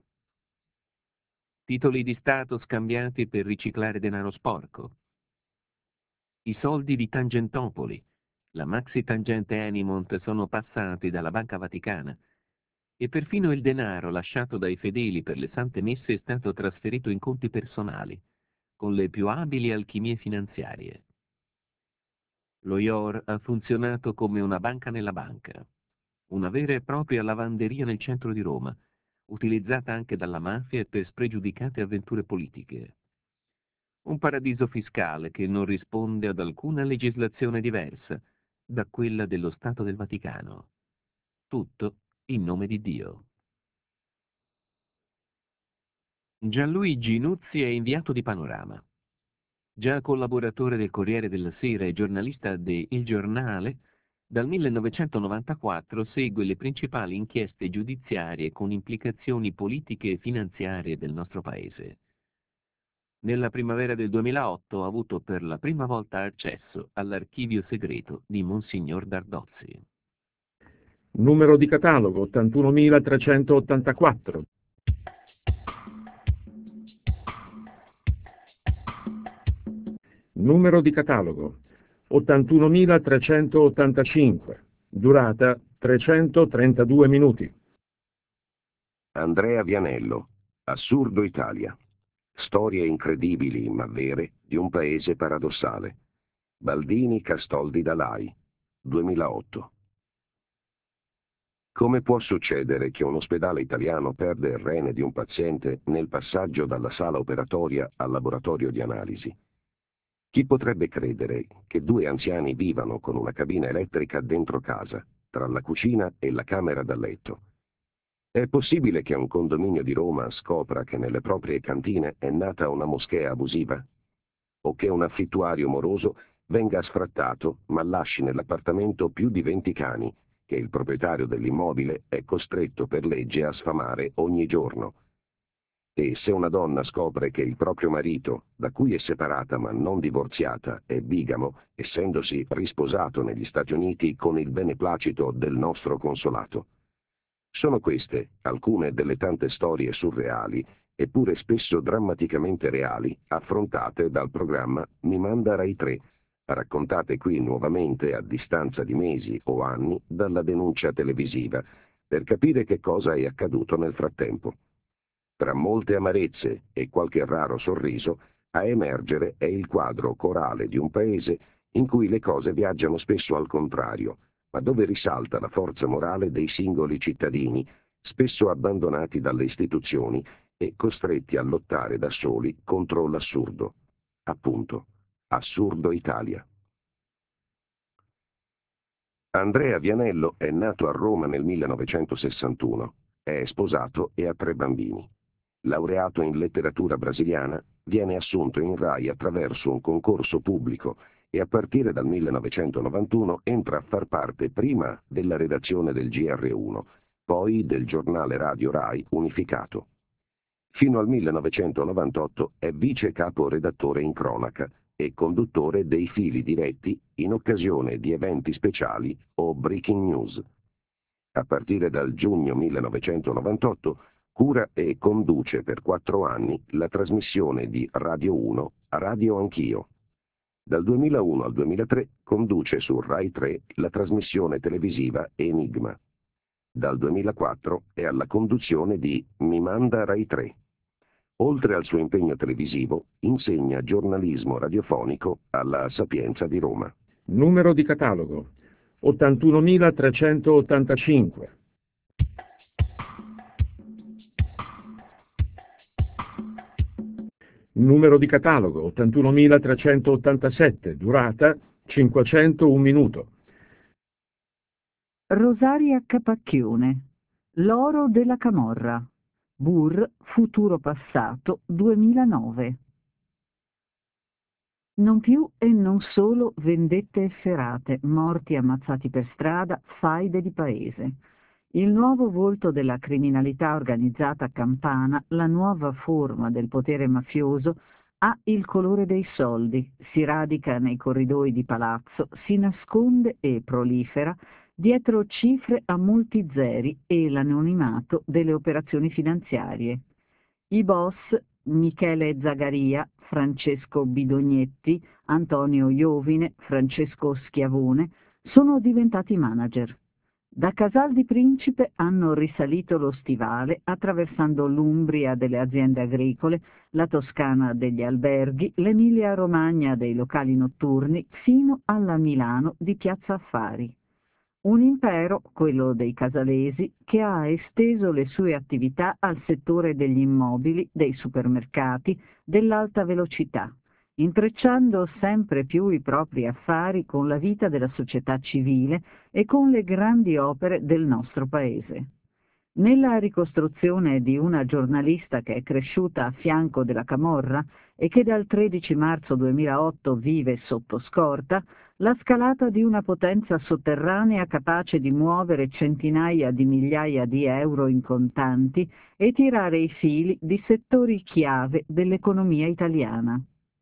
K: Titoli di Stato scambiati per riciclare denaro sporco. I soldi di Tangentopoli, la Maxi Tangente Enimont sono passati dalla Banca Vaticana e perfino il denaro lasciato dai fedeli per le sante messe è stato trasferito in conti personali, con le più abili alchimie finanziarie. Lo IOR ha funzionato come una banca nella banca, una vera e propria lavanderia nel centro di Roma, utilizzata anche dalla mafia per spregiudicate avventure politiche. Un paradiso fiscale che non risponde ad alcuna legislazione diversa da quella dello Stato del Vaticano. Tutto in nome di Dio. Gianluigi Nuzzi è inviato di Panorama. Già collaboratore del Corriere della Sera e giornalista de Il Giornale, dal 1994 segue le principali inchieste giudiziarie con implicazioni politiche e finanziarie del nostro Paese. Nella primavera del 2008 ha avuto per la prima volta accesso all'archivio segreto di Monsignor Dardozzi.
B: Numero di catalogo 81384. Numero di catalogo 81385. Durata 332 minuti.
L: Andrea Vianello, Assurdo Italia. Storie incredibili ma vere di un paese paradossale. Baldini Castoldi Dalai, 2008. Come può succedere che un ospedale italiano perda il rene di un paziente nel passaggio dalla sala operatoria al laboratorio di analisi? Chi potrebbe credere che due anziani vivano con una cabina elettrica dentro casa, tra la cucina e la camera da letto? È possibile che un condominio di Roma scopra che nelle proprie cantine è nata una moschea abusiva? O che un affittuario moroso venga sfrattato ma lasci nell'appartamento più di 20 cani, che il proprietario dell'immobile è costretto per legge a sfamare ogni giorno? E se una donna scopre che il proprio marito, da cui è separata ma non divorziata, è bigamo, essendosi risposato negli Stati Uniti con il beneplacito del nostro consolato? Sono queste alcune delle tante storie surreali, eppure spesso drammaticamente reali, affrontate dal programma Mi manda Rai 3, raccontate qui nuovamente a distanza di mesi o anni dalla denuncia televisiva, per capire che cosa è accaduto nel frattempo. Tra molte amarezze e qualche raro sorriso, a emergere è il quadro corale di un paese in cui le cose viaggiano spesso al contrario, ma dove risalta la forza morale dei singoli cittadini, spesso abbandonati dalle istituzioni e costretti a lottare da soli contro l'assurdo. Appunto, Assurdo Italia. Andrea Vianello è nato a Roma nel 1961, è sposato e ha 3 bambini. Laureato in letteratura brasiliana, viene assunto in RAI attraverso un concorso pubblico e a partire dal 1991 entra a far parte prima della redazione del GR1, poi del giornale radio RAI unificato. Fino al 1998 è vice capo redattore in cronaca e conduttore dei fili diretti in occasione di eventi speciali o breaking news. A partire dal giugno 1998 cura e conduce per 4 anni la trasmissione di Radio 1 Radio Anch'io. Dal 2001 al 2003 conduce su Rai 3 la trasmissione televisiva Enigma. Dal 2004 è alla conduzione di Mi manda Rai 3. Oltre al suo impegno televisivo, insegna giornalismo radiofonico alla Sapienza di Roma.
B: Numero di catalogo 81.385. Numero di catalogo 81.387, durata 501 minuto.
J: Rosaria Capacchione, L'oro della Camorra, Bur, futuro passato, 2009. Non più e non solo vendette efferate, morti ammazzati per strada, faide di paese. Il nuovo volto della criminalità organizzata campana, la nuova forma del potere mafioso, ha il colore dei soldi, si radica nei corridoi di palazzo, si nasconde e prolifera dietro cifre a molti zeri e l'anonimato delle operazioni finanziarie. I boss Michele Zagaria, Francesco Bidognetti, Antonio Iovine, Francesco Schiavone sono diventati manager. Da Casal di Principe hanno risalito lo stivale attraversando l'Umbria delle aziende agricole, la Toscana degli alberghi, l'Emilia-Romagna dei locali notturni, fino alla Milano di Piazza Affari. Un impero, quello dei casalesi, che ha esteso le sue attività al settore degli immobili, dei supermercati, dell'alta velocità, intrecciando sempre più i propri affari con la vita della società civile e con le grandi opere del nostro paese. Nella ricostruzione di una giornalista che è cresciuta a fianco della camorra e che dal 13 marzo 2008 vive sotto scorta, la scalata di una potenza sotterranea capace di muovere centinaia di migliaia di euro in contanti e tirare i fili di settori chiave dell'economia italiana.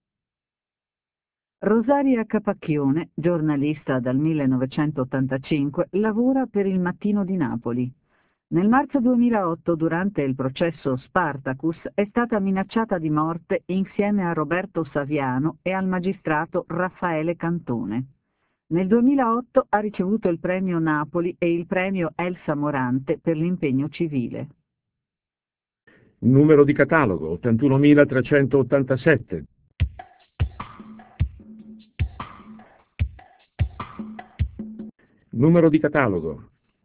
J: Rosaria Capacchione, giornalista dal 1985, lavora per Il Mattino di Napoli. Nel marzo 2008, durante il processo Spartacus, è stata minacciata di morte insieme a Roberto Saviano e al magistrato Raffaele Cantone. Nel 2008 ha ricevuto il premio Napoli e il premio Elsa Morante per l'impegno civile.
B: Numero di catalogo 81.387. Numero di catalogo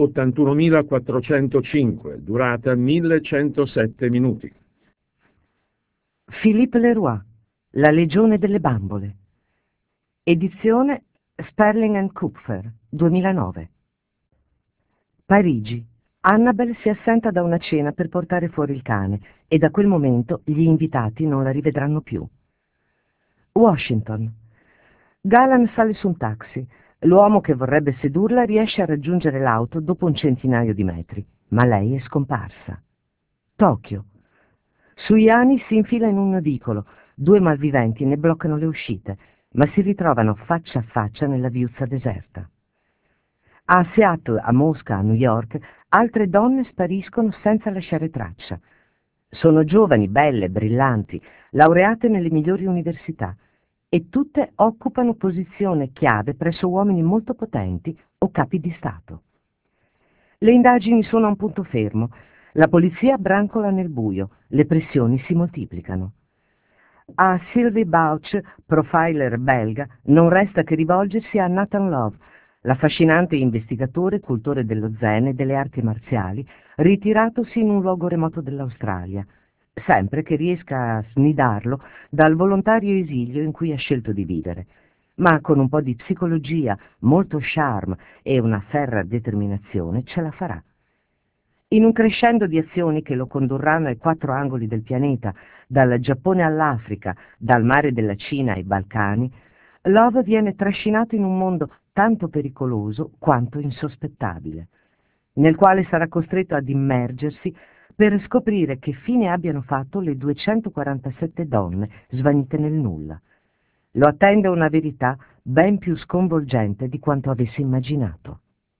B: 81.405, durata 1.107 minuti.
M: Philippe Leroy, La legione delle bambole. Edizione Sperling & Kupfer, 2009. Parigi. Annabel si assenta da una cena per portare fuori il cane e da quel momento gli invitati non la rivedranno più. Washington. Galan sale su un taxi. L'uomo che vorrebbe sedurla riesce a raggiungere l'auto dopo un centinaio di metri, ma lei è scomparsa. Tokyo. Suyani si infila in un vicolo. 2 malviventi ne bloccano le uscite, ma si ritrovano faccia a faccia nella viuzza deserta. A Seattle, a Mosca, a New York, altre donne spariscono senza lasciare traccia. Sono giovani, belle, brillanti, laureate nelle migliori università, e tutte occupano posizione chiave presso uomini molto potenti o capi di Stato. Le indagini sono a un punto fermo, la polizia brancola nel buio, le pressioni si moltiplicano. A Sylvie Bauch, profiler belga, non resta che rivolgersi a Nathan Love, l'affascinante investigatore, cultore dello zen e delle arti marziali, ritiratosi in un luogo remoto dell'Australia, sempre che riesca a snidarlo dal volontario esilio in cui ha scelto di vivere, ma con un po' di psicologia, molto charme e una ferrea determinazione ce la farà. In un crescendo di azioni che lo condurranno ai 4 angoli del pianeta, dal Giappone all'Africa, dal mare della Cina ai Balcani, Love viene trascinato in un mondo tanto pericoloso quanto insospettabile, nel quale sarà costretto ad immergersi per scoprire che fine abbiano fatto le 247 donne svanite nel nulla. Lo attende una verità ben più sconvolgente di quanto avesse immaginato.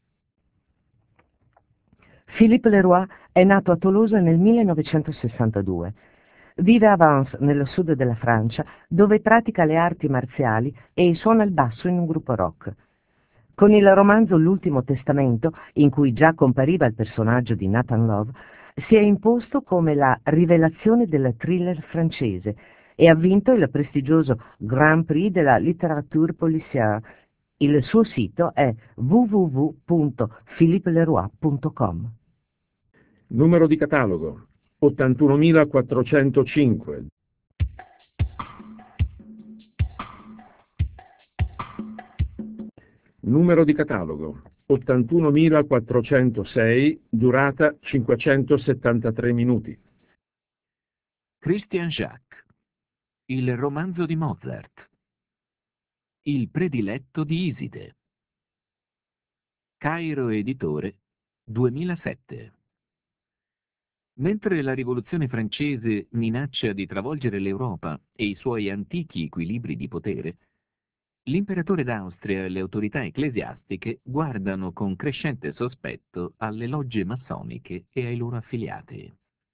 M: Philippe Leroy è nato a Tolosa nel 1962. Vive a Vence, nel sud della Francia, dove pratica le arti marziali e suona il basso in un gruppo rock. Con il romanzo L'ultimo testamento, in cui già compariva il personaggio di Nathan Love, si è imposto come la rivelazione del thriller francese e ha vinto il prestigioso Grand Prix della littérature policière. Il suo sito è www.philippeleroy.com.
B: Numero di catalogo 81405. Numero di catalogo 81406, durata 573 minuti.
K: Christian Jacques. Il romanzo di Mozart. Il prediletto di Iside. Cairo Editore, 2007. Mentre la rivoluzione francese minaccia di travolgere l'Europa e i suoi antichi equilibri di potere, l'imperatore d'Austria e le autorità ecclesiastiche guardano con crescente sospetto alle logge massoniche e ai loro affiliati.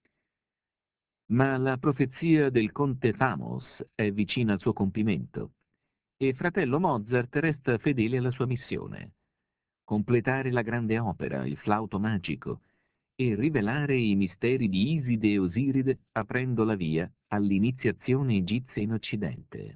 K: Ma la profezia del conte Famos è vicina al suo compimento e fratello Mozart resta fedele alla sua missione: completare la grande opera, il flauto magico, e rivelare i misteri di Iside e Osiride, aprendo la via all'iniziazione egizia in Occidente.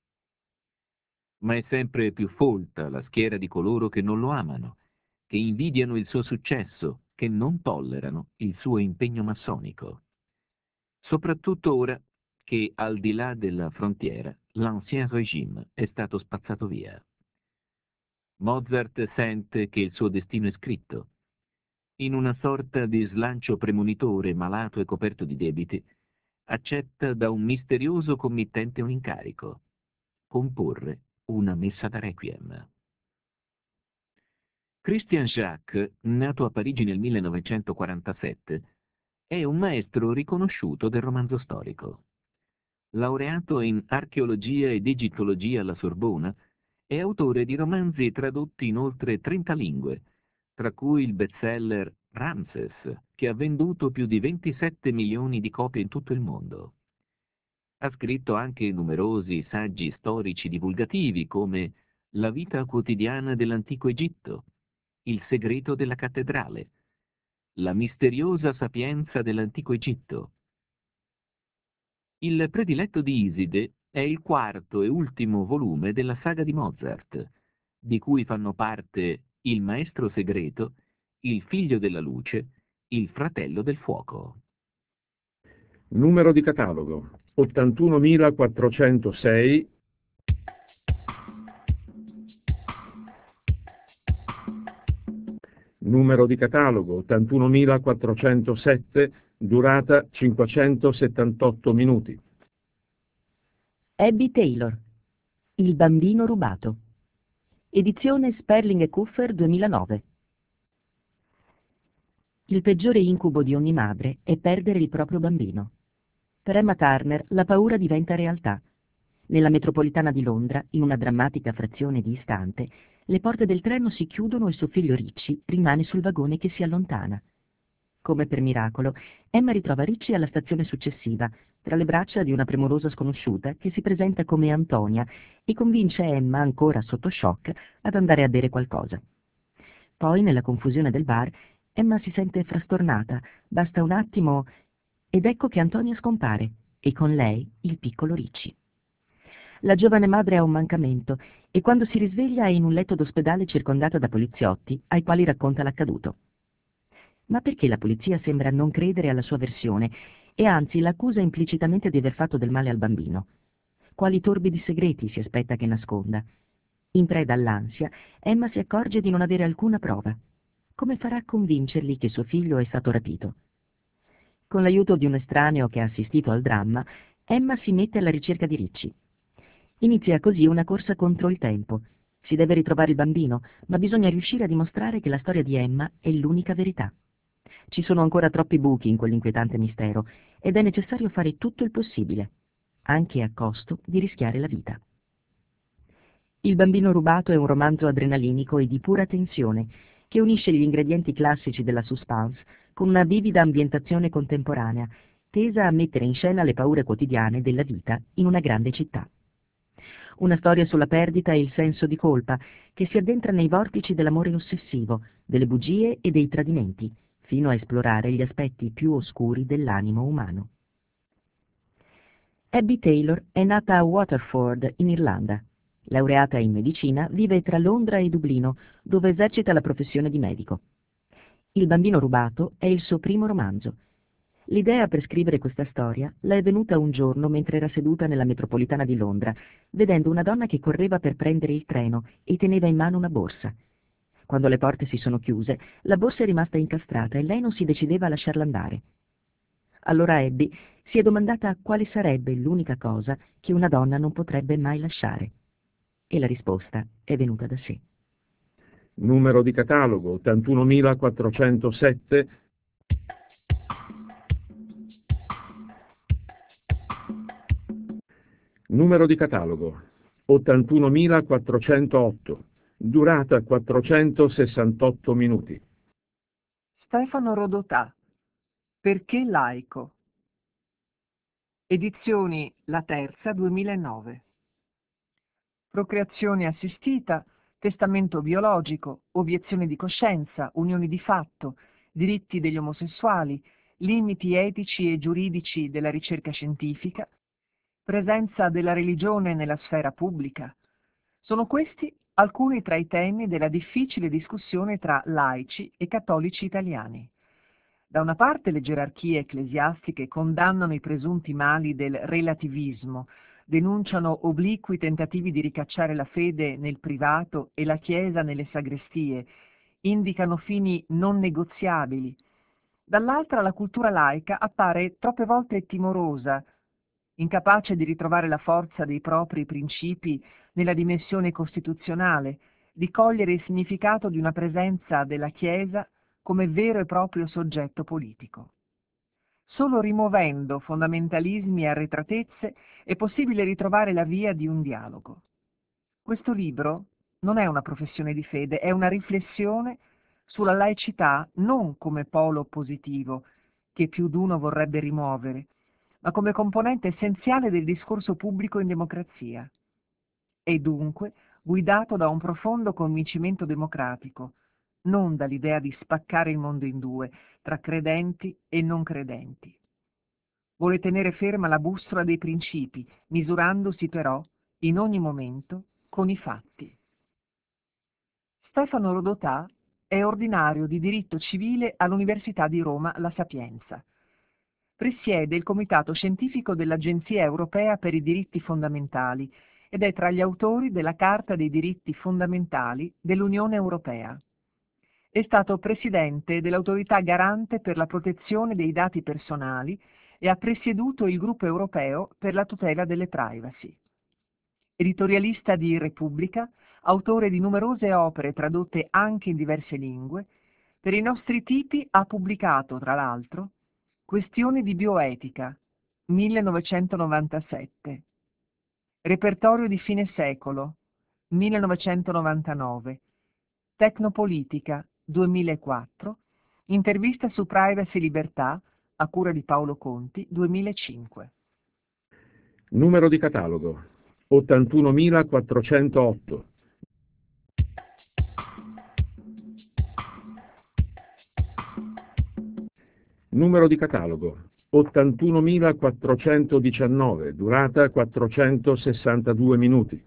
K: Ma è sempre più folta la schiera di coloro che non lo amano, che invidiano il suo successo, che non tollerano il suo impegno massonico. Soprattutto ora che, al di là della frontiera, l'Ancien Régime è stato spazzato via. Mozart sente che il suo destino è scritto. In una sorta di slancio premonitore, malato e coperto di debiti, accetta da un misterioso committente un incarico: comporre una messa da requiem. Christian Jacques, nato a Parigi nel 1947, è un maestro riconosciuto del romanzo storico. Laureato in archeologia ed egittologia alla Sorbona, è autore di romanzi tradotti in oltre 30 lingue, tra cui il bestseller Ramses, che ha venduto più di 27 milioni di copie in tutto il mondo. Ha scritto anche numerosi saggi storici divulgativi come La vita quotidiana dell'antico Egitto, Il segreto della cattedrale, La misteriosa sapienza dell'antico Egitto. Il prediletto di Iside è il quarto e ultimo volume della saga di Mozart, di cui fanno parte Il maestro segreto, Il figlio della luce, Il fratello del fuoco.
B: Numero di catalogo 81406. Numero di catalogo 81407, durata 578 minuti.
J: Abby Taylor. Il bambino rubato. Edizione Sperling e Kuffer 2009. Il peggiore incubo di ogni madre è perdere il proprio bambino. Per Emma Turner la paura diventa realtà. Nella metropolitana di Londra, in una drammatica frazione di istante, le porte del treno si chiudono e suo figlio Ricci rimane sul vagone che si allontana. Come per miracolo, Emma ritrova Ricci alla stazione successiva, tra le braccia di una premurosa sconosciuta che si presenta come Antonia e convince Emma, ancora sotto shock, ad andare a bere qualcosa. Poi, nella confusione del bar, Emma si sente frastornata, basta un attimo ed ecco che Antonia scompare e con lei il piccolo Ricci. La giovane madre ha un mancamento e quando si risveglia è in un letto d'ospedale circondata da poliziotti ai quali racconta l'accaduto. Ma perché la polizia sembra non credere alla sua versione e anzi l'accusa implicitamente di aver fatto del male al bambino? Quali torbidi segreti si aspetta che nasconda? In preda all'ansia, Emma si accorge di non avere alcuna prova.
E: come farà a convincerli che suo figlio è stato rapito? Con l'aiuto di un estraneo che ha assistito al dramma, Emma si mette alla ricerca di Ricci. Inizia così una corsa contro il tempo. Si deve ritrovare il bambino, ma bisogna riuscire a dimostrare che la storia di Emma è l'unica verità. Ci sono ancora troppi buchi in quell'inquietante mistero ed è necessario fare tutto il possibile, anche a costo di rischiare la vita. Il bambino rubato è un romanzo adrenalinico e di pura tensione che unisce gli ingredienti classici della suspense con una vivida ambientazione contemporanea, tesa a mettere in scena le paure quotidiane della vita in una grande città. Una storia sulla perdita e il senso di colpa che si addentra nei vortici dell'amore ossessivo, delle bugie e dei tradimenti, fino a esplorare gli aspetti più oscuri dell'animo umano. Abby Taylor è nata a Waterford, in Irlanda. Laureata in medicina, vive tra Londra e Dublino, dove esercita la professione di medico. Il bambino rubato è il suo primo romanzo. L'idea per scrivere questa storia le è venuta un giorno mentre era seduta nella metropolitana di Londra, vedendo una donna che correva per prendere il treno e teneva in mano una borsa. Quando le porte si sono chiuse, la borsa è rimasta incastrata e lei non si decideva a lasciarla andare. Allora Abby si è domandata quale sarebbe l'unica cosa che una donna non potrebbe mai lasciare. E la risposta è venuta da sé.
B: Numero di catalogo 81407. Numero di catalogo 81408. Durata 468 minuti.
H: Stefano Rodotà. Perché laico? Edizioni La Terza 2009. Procreazione assistita, testamento biologico, obiezione di coscienza, unioni di fatto, diritti degli omosessuali, limiti etici e giuridici della ricerca scientifica, presenza della religione nella sfera pubblica. Sono questi alcuni tra i temi della difficile discussione tra laici e cattolici italiani. Da una parte le gerarchie ecclesiastiche condannano i presunti mali del relativismo, denunciano obliqui tentativi di ricacciare la fede nel privato e la Chiesa nelle sagrestie, indicano fini non negoziabili. Dall'altra la cultura laica appare troppe volte timorosa, incapace di ritrovare la forza dei propri principi nella dimensione costituzionale, di cogliere il significato di una presenza della Chiesa come vero e proprio soggetto politico. Solo rimuovendo fondamentalismi e arretratezze è possibile ritrovare la via di un dialogo. Questo libro non è una professione di fede, è una riflessione sulla laicità non come polo oppositivo, che più d'uno vorrebbe rimuovere, ma come componente essenziale del discorso pubblico in democrazia. È dunque guidato da un profondo convincimento democratico, non dall'idea di spaccare il mondo in due, tra credenti e non credenti. Vuole tenere ferma la bussola dei principi, misurandosi però, in ogni momento, con i fatti. Stefano Rodotà è ordinario di diritto civile all'Università di Roma La Sapienza. Presiede il comitato scientifico dell'Agenzia Europea per i diritti fondamentali ed è tra gli autori della Carta dei diritti fondamentali dell'Unione Europea. È stato presidente dell'Autorità Garante per la protezione dei dati personali e ha presieduto il gruppo europeo per la tutela delle privacy. Editorialista di Repubblica, autore di numerose opere tradotte anche in diverse lingue, per i nostri tipi ha pubblicato, tra l'altro, Questioni di bioetica, 1997, Repertorio di fine secolo, 1999, Tecnopolitica, 2004, Intervista su privacy e libertà, a cura di Paolo Conti, 2005.
B: Numero di catalogo 81408. Numero di catalogo 81419, durata 462 minuti.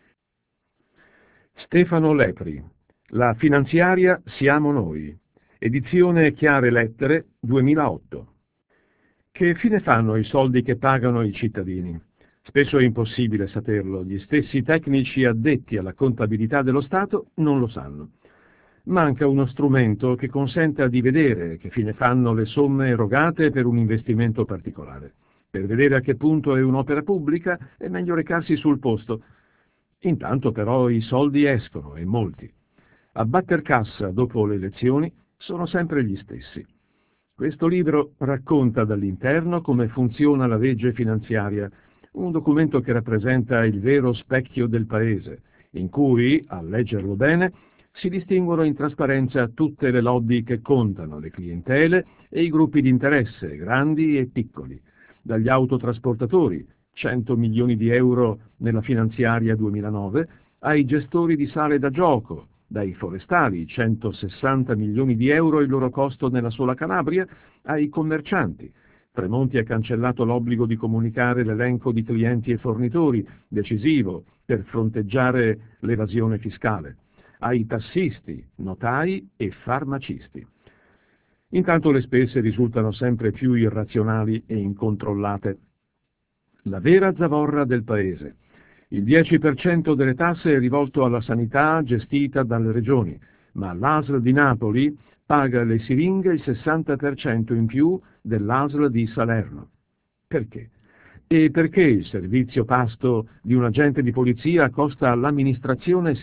B: Stefano Lepri, La finanziaria siamo noi, edizione Chiare Lettere 2008. Che fine fanno i soldi che pagano i cittadini? Spesso è impossibile saperlo, gli stessi tecnici addetti alla contabilità dello Stato non lo sanno. Manca uno strumento che consenta di vedere che fine fanno le somme erogate per un investimento particolare. Per vedere a che punto è un'opera pubblica è meglio recarsi sul posto. Intanto però i soldi escono, e molti. A batter cassa dopo le elezioni sono sempre gli stessi. Questo libro racconta dall'interno come funziona la legge finanziaria, un documento che rappresenta il vero specchio del Paese, in cui, a leggerlo bene, si distinguono in trasparenza tutte le lobby che contano, le clientele e i gruppi di interesse, grandi e piccoli, dagli autotrasportatori, 100 milioni di euro nella finanziaria 2009, ai gestori di sale da gioco, dai forestali, 160 milioni di euro il loro costo nella sola Calabria, ai commercianti. Tremonti ha cancellato l'obbligo di comunicare l'elenco di clienti e fornitori, decisivo per fronteggiare l'evasione fiscale, ai tassisti, notai e farmacisti. Intanto le spese risultano sempre più irrazionali e incontrollate. La vera zavorra del Paese. Il 10% delle tasse è rivolto alla sanità gestita dalle regioni, ma l'ASL di Napoli paga alle siringhe il 60% in più dell'ASL di Salerno. Perché? E perché il servizio pasto di un agente di polizia costa all'amministrazione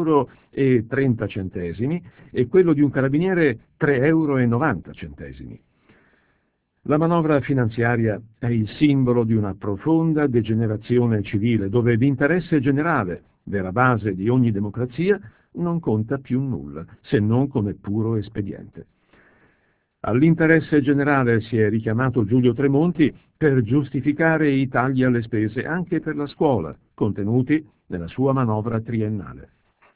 B: 6,30 euro e quello di un carabiniere 3,90 euro? La manovra finanziaria è il simbolo di una profonda degenerazione civile, dove l'interesse generale, vera base di ogni democrazia, non conta più nulla, se non come puro espediente. All'interesse generale si è richiamato Giulio Tremonti per giustificare i tagli alle spese anche per la scuola, contenuti nella sua manovra triennale.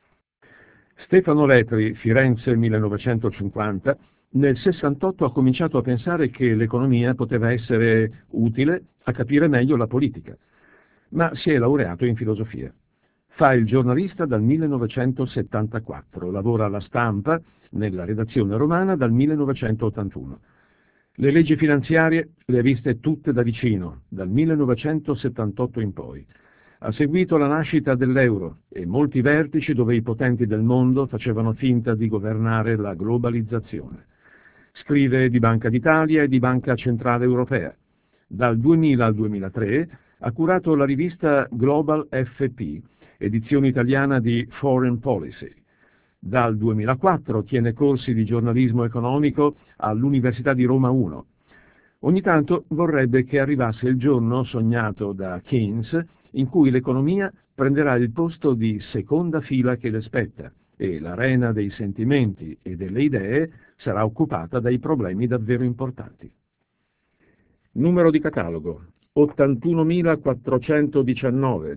B: Stefano Lepri, Firenze 1950, nel 68 ha cominciato a pensare che l'economia poteva essere utile a capire meglio la politica, ma si è laureato in filosofia. Fa il giornalista dal 1974, lavora alla Stampa, nella redazione romana dal 1981. Le leggi finanziarie le ha viste tutte da vicino, dal 1978 in poi. Ha seguito la nascita dell'euro e molti vertici dove i potenti del mondo facevano finta di governare la globalizzazione. Scrive di Banca d'Italia e di Banca Centrale Europea. Dal 2000 al 2003 ha curato la rivista Global FP, edizione italiana di Foreign Policy. Dal 2004 tiene corsi di giornalismo economico all'Università di Roma I. Ogni tanto vorrebbe che arrivasse il giorno sognato da Keynes in cui l'economia prenderà il posto di seconda fila che le spetta e l'arena dei sentimenti e delle idee sarà occupata dai problemi davvero importanti. Numero di catalogo 81.419.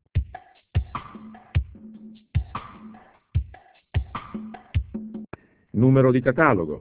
B: Numero di catalogo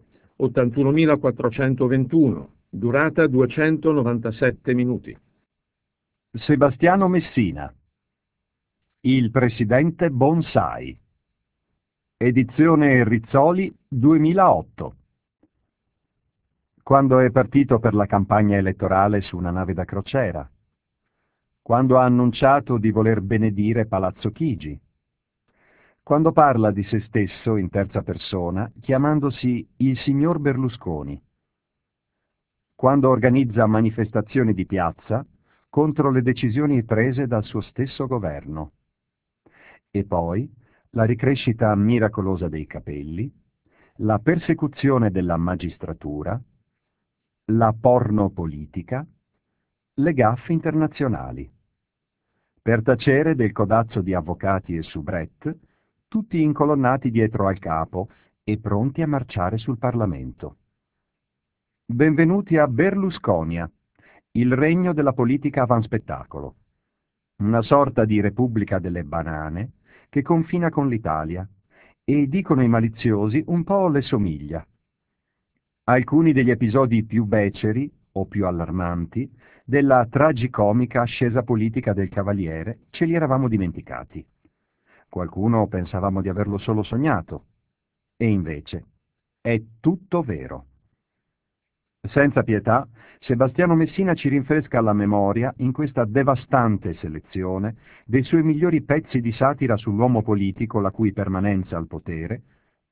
B: 81.421, durata 297 minuti.
N: Sebastiano Messina. Il presidente Bonsai. Edizione Rizzoli 2008. Quando è partito per la campagna elettorale su una nave da crociera. Quando ha annunciato di voler benedire Palazzo Chigi. Quando parla di se stesso in terza persona, chiamandosi il signor Berlusconi. Quando organizza manifestazioni di piazza contro le decisioni prese dal suo stesso governo. E poi la ricrescita miracolosa dei capelli, la persecuzione della magistratura, la porno politica, le gaffe internazionali. Per tacere del codazzo di avvocati e soubrette, tutti incolonnati dietro al capo e pronti a marciare sul Parlamento. Benvenuti a Berlusconia, il regno della politica avanspettacolo, una sorta di repubblica delle banane che confina con l'Italia e, dicono i maliziosi, un po' le somiglia. Alcuni degli episodi più beceri o più allarmanti della tragicomica ascesa politica del Cavaliere ce li eravamo dimenticati. Qualcuno pensavamo di averlo solo sognato, e invece è tutto vero. Senza pietà, Sebastiano Messina ci rinfresca la memoria, in questa devastante selezione, dei suoi migliori pezzi di satira sull'uomo politico la cui permanenza al potere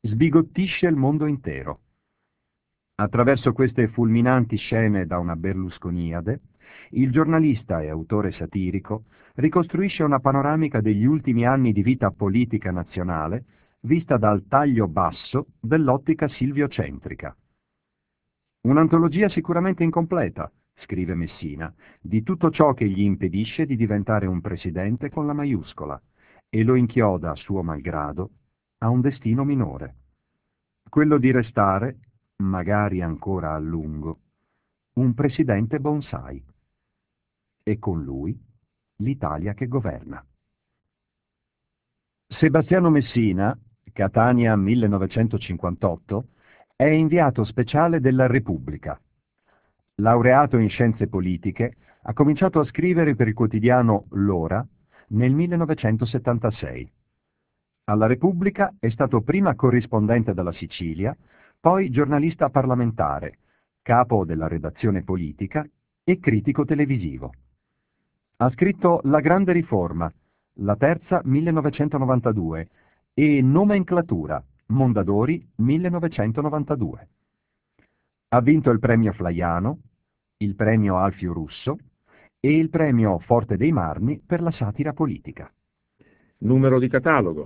N: sbigottisce il mondo intero. Attraverso queste fulminanti scene da una Berlusconiade, il giornalista e autore satirico ricostruisce una panoramica degli ultimi anni di vita politica nazionale vista dal taglio basso dell'ottica silviocentrica. Un'antologia sicuramente incompleta, scrive Messina, di tutto ciò che gli impedisce di diventare un presidente con la maiuscola e lo inchioda, suo malgrado, a un destino minore, quello di restare, magari ancora a lungo, un presidente bonsai. E con lui l'Italia che governa. Sebastiano Messina, Catania 1958, è inviato speciale della Repubblica. Laureato in scienze politiche, ha cominciato a scrivere per il quotidiano L'Ora nel 1976. Alla Repubblica è stato prima corrispondente dalla Sicilia, poi giornalista parlamentare, capo della redazione politica e critico televisivo. Ha scritto La Grande Riforma, La Terza 1992 e Nomenclatura, Mondadori 1992. Ha vinto il premio Flaiano, il premio Alfio Russo e il premio Forte dei Marmi per la satira politica.
B: Numero di catalogo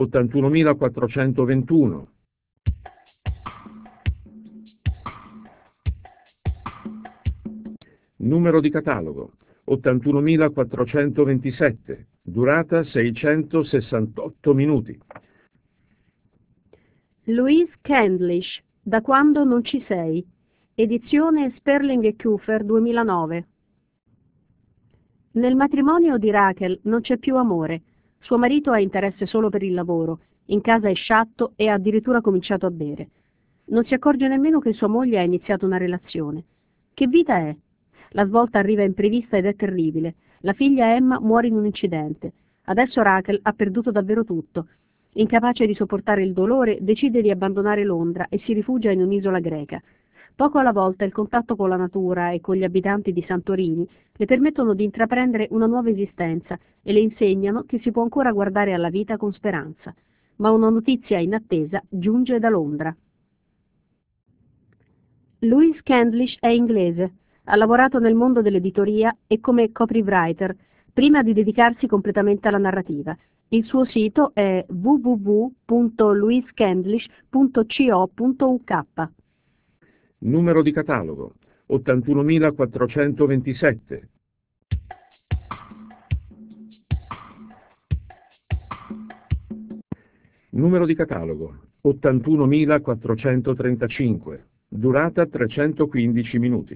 B: 81.421. Numero di catalogo 81.427. Durata 668 minuti.
J: Louise Candlish, Da quando non ci sei. Edizione Sperling e Kufer 2009. Nel matrimonio di Rachel non c'è più amore. Suo marito ha interesse solo per il lavoro, in casa è sciatto e ha addirittura cominciato a bere. Non si accorge nemmeno che sua moglie ha iniziato una relazione. Che vita è? La svolta arriva imprevista ed è terribile. La figlia Emma muore in un incidente. Adesso Rachel ha perduto davvero tutto. Incapace di sopportare il dolore, decide di abbandonare Londra e si rifugia in un'isola greca. Poco alla volta il contatto con la natura e con gli abitanti di Santorini le permettono di intraprendere una nuova esistenza e le insegnano che si può ancora guardare alla vita con speranza. Ma una notizia inattesa giunge da Londra. Louise Candlish è inglese. Ha lavorato nel mondo dell'editoria e come copywriter, prima di dedicarsi completamente alla narrativa. Il suo sito è www.louisecandlish.co.uk.
B: Numero di catalogo 81.427. Numero di catalogo 81.435. Durata 315 minuti.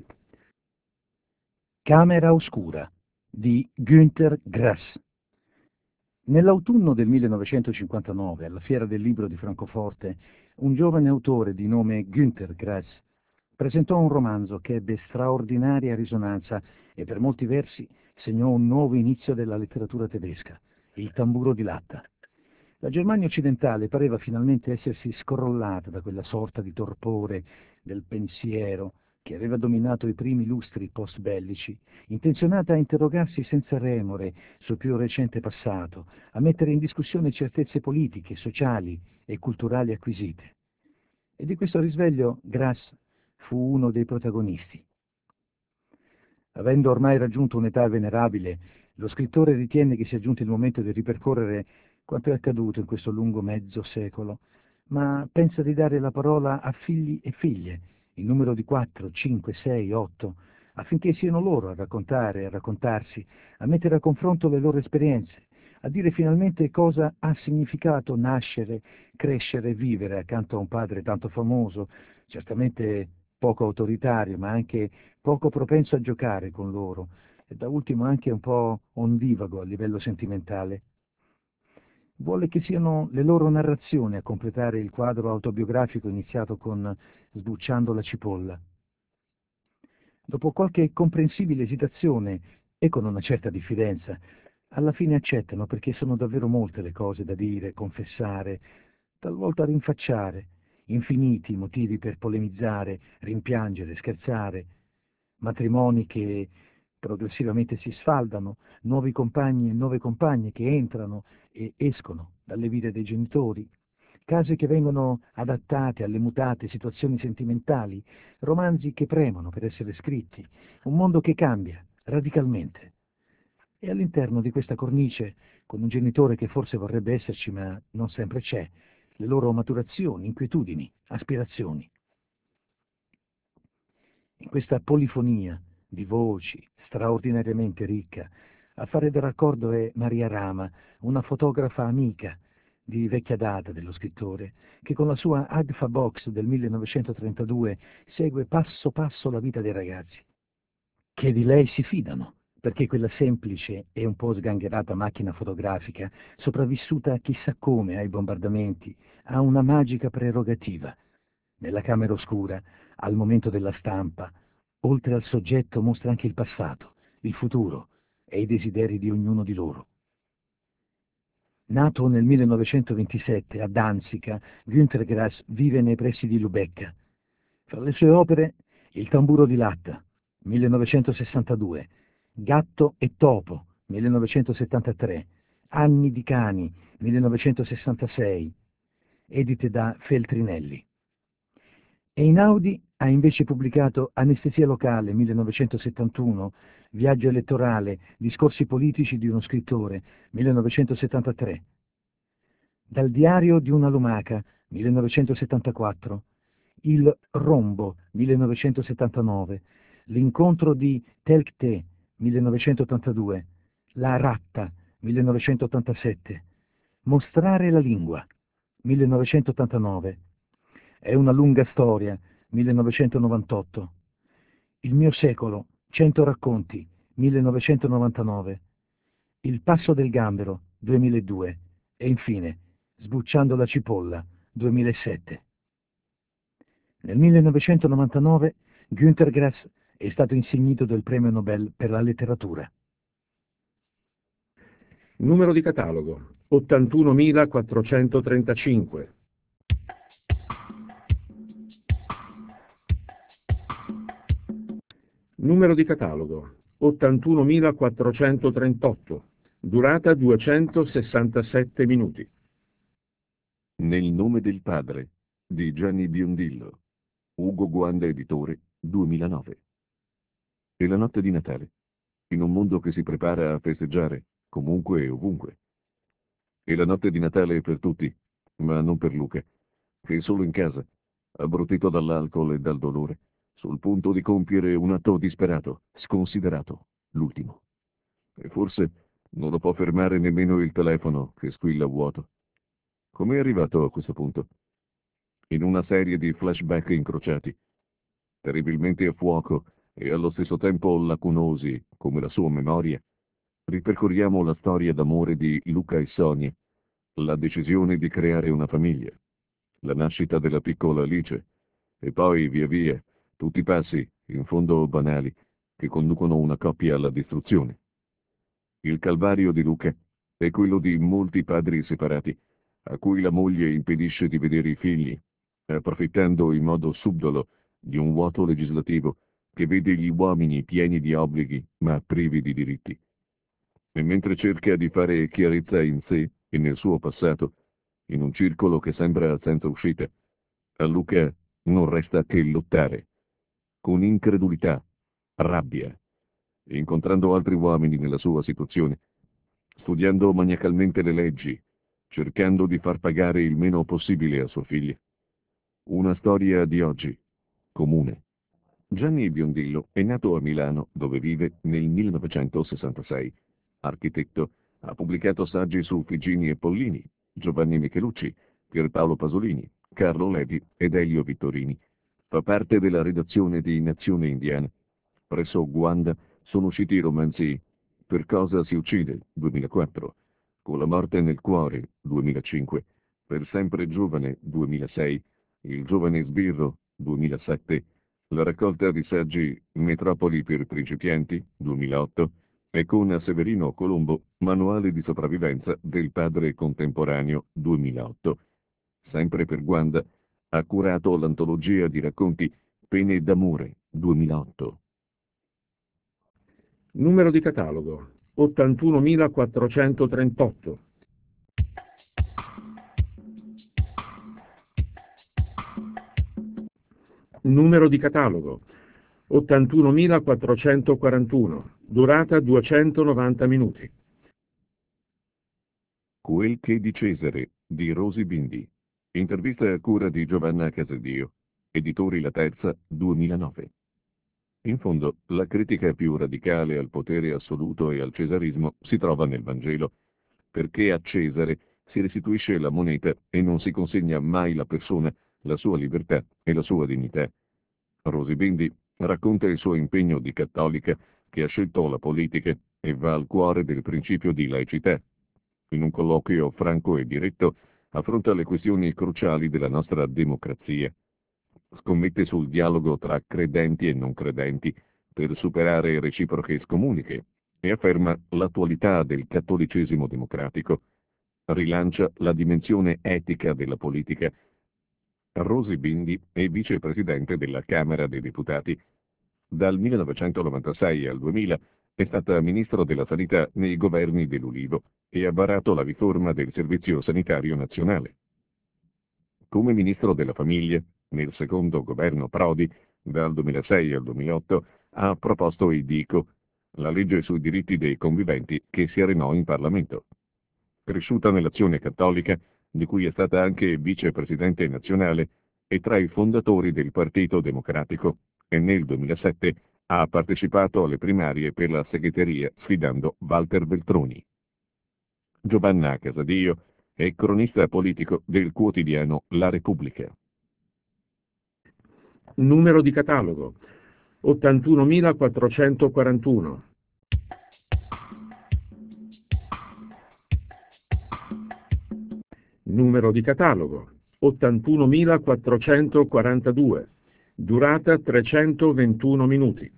O: Camera oscura di Günter Grass. Nell'autunno del 1959, alla Fiera del Libro di Francoforte, un giovane autore di nome Günter Grass presentò un romanzo che ebbe straordinaria risonanza e per molti versi segnò un nuovo inizio della letteratura tedesca, Il tamburo di latta. La Germania occidentale pareva finalmente essersi scrollata da quella sorta di torpore del pensiero che aveva dominato i primi lustri post-bellici, intenzionata a interrogarsi senza remore sul più recente passato, a mettere in discussione certezze politiche, sociali e culturali acquisite. E di questo risveglio Grass fu uno dei protagonisti. Avendo ormai raggiunto un'età venerabile, lo scrittore ritiene che sia giunto il momento di ripercorrere quanto è accaduto in questo lungo mezzo secolo, ma pensa di dare la parola a figli e figlie, in numero di 4, 5, 6, 8, affinché siano loro a raccontare, a raccontarsi, a mettere a confronto le loro esperienze, a dire finalmente cosa ha significato nascere, crescere e vivere accanto a un padre tanto famoso, certamente poco autoritario, ma anche poco propenso a giocare con loro, e da ultimo anche un po' ondivago a livello sentimentale. Vuole che siano le loro narrazioni a completare il quadro autobiografico iniziato con Sbucciando la cipolla. Dopo qualche comprensibile esitazione e con una certa diffidenza, alla fine accettano perché sono davvero molte le cose da dire, confessare, talvolta rinfacciare, infiniti i motivi per polemizzare, rimpiangere, scherzare, matrimoni che progressivamente si sfaldano, nuovi compagni e nuove compagne che entrano e escono dalle vite dei genitori, case che vengono adattate alle mutate situazioni sentimentali, romanzi che premono per essere scritti, un mondo che cambia radicalmente. E all'interno di questa cornice, con un genitore che forse vorrebbe esserci ma non sempre c'è, le loro maturazioni, inquietudini, aspirazioni. In questa polifonia di voci straordinariamente ricca, a fare da raccordo è Maria Rama, una fotografa amica di vecchia data dello scrittore, che con la sua Agfa Box del 1932 segue passo passo la vita dei ragazzi, che di lei si fidano, perché quella semplice e un po' sgangherata macchina fotografica, sopravvissuta chissà come ai bombardamenti, ha una magica prerogativa. Nella camera oscura, al momento della stampa, oltre al soggetto mostra anche il passato, il futuro e i desideri di ognuno di loro. Nato nel 1927 a Danzica, Günter Grass vive nei pressi di Lubecca. Fra le sue opere, Il tamburo di latta, 1962, Gatto e topo, 1973, Anni di cani, 1966, edite da Feltrinelli. Einaudi ha invece pubblicato Anestesia locale, 1971, Viaggio elettorale, discorsi politici di uno scrittore, 1973. Dal diario di una lumaca, 1974, Il rombo, 1979, L'incontro di Telkte, 1982, La ratta, 1987, Mostrare la lingua, 1989, È una lunga storia, 1998, Il mio secolo, 100 racconti, 1999, Il passo del gambero, 2002 e infine Sbucciando la cipolla, 2007. Nel 1999 Günter Grass è stato insignito del Premio Nobel per la letteratura.
B: Numero di catalogo 81.435. Numero di catalogo 81.438. Durata 267 minuti.
C: Nel nome del padre di Gianni Biondillo. Ugo Guanda editore, 2009. E la notte di Natale, in un mondo che si prepara a festeggiare, comunque e ovunque. E la notte di Natale è per tutti, ma non per Luca, che è solo in casa, abbrutito dall'alcol e dal dolore, sul punto di compiere un atto disperato, sconsiderato, l'ultimo. E forse non lo può fermare nemmeno il telefono che squilla vuoto. Com'è arrivato a questo punto? In una serie di flashback incrociati, terribilmente a fuoco e allo stesso tempo lacunosi come la sua memoria, ripercorriamo la storia d'amore di Luca e Sonia, la decisione di creare una famiglia, la nascita della piccola Alice, e poi via via tutti i passi, in fondo banali, che conducono una coppia alla distruzione. Il calvario di Luca è quello di molti padri separati, a cui la moglie impedisce di vedere i figli, approfittando in modo subdolo di un vuoto legislativo che vede gli uomini pieni di obblighi ma privi di diritti. E mentre cerca di fare chiarezza in sé e nel suo passato, in un circolo che sembra senza uscita, a Luca non resta che lottare, con incredulità, rabbia, incontrando altri uomini nella sua situazione, studiando maniacalmente le leggi, cercando di far pagare il meno possibile a sua figlia. Una storia di oggi, comune. Gianni Biondillo è nato a Milano, dove vive, nel 1966. Architetto, ha pubblicato saggi su Figini e Pollini, Giovanni Michelucci, Pierpaolo Pasolini, Carlo Levi ed Elio Vittorini. Fa parte della redazione di Nazione Indiana. Presso Guanda sono usciti i romanzi Per cosa si uccide, 2004, Con la morte nel cuore, 2005, Per sempre giovane, 2006, Il giovane sbirro, 2007, la raccolta di saggi Metropoli per principianti, 2008, e con Severino Colombo, Manuale di sopravvivenza del padre contemporaneo, 2008. Sempre per Guanda, ha curato l'antologia di racconti Pene d'amore, 2008.
B: Numero di catalogo 81.438. Numero di catalogo 81.441, durata 290 minuti.
C: Quel che di Cesare, di Rosy Bindi. Intervista a cura di Giovanna Casadio. Editori La Terza, 2009. In fondo, la critica più radicale al potere assoluto e al cesarismo si trova nel Vangelo, perché a Cesare si restituisce la moneta e non si consegna mai la persona, la sua libertà e la sua dignità. Rosy Bindi racconta il suo impegno di cattolica che ha scelto la politica e va al cuore del principio di laicità. In un colloquio franco e diretto affronta le questioni cruciali della nostra democrazia. Scommette sul dialogo tra credenti e non credenti per superare reciproche scomuniche e afferma l'attualità del cattolicesimo democratico. Rilancia la dimensione etica della politica. Rosy Bindi è vicepresidente della Camera dei Deputati. Dal 1996 al 2000 è stata ministro della Sanità nei governi dell'Ulivo e ha varato la riforma del Servizio Sanitario Nazionale. Come ministro della Famiglia, nel secondo governo Prodi, dal 2006 al 2008, ha proposto il DICO, la legge sui diritti dei conviventi che si arenò in Parlamento. Cresciuta nell'Azione Cattolica, di cui è stata anche vicepresidente nazionale, è tra i fondatori del Partito Democratico e nel 2007 ha partecipato alle primarie per la segreteria sfidando Walter Veltroni. Giovanna Casadio è cronista politico del quotidiano La Repubblica.
B: Numero di catalogo 81.441. Numero di catalogo 81.442, durata 321 minuti.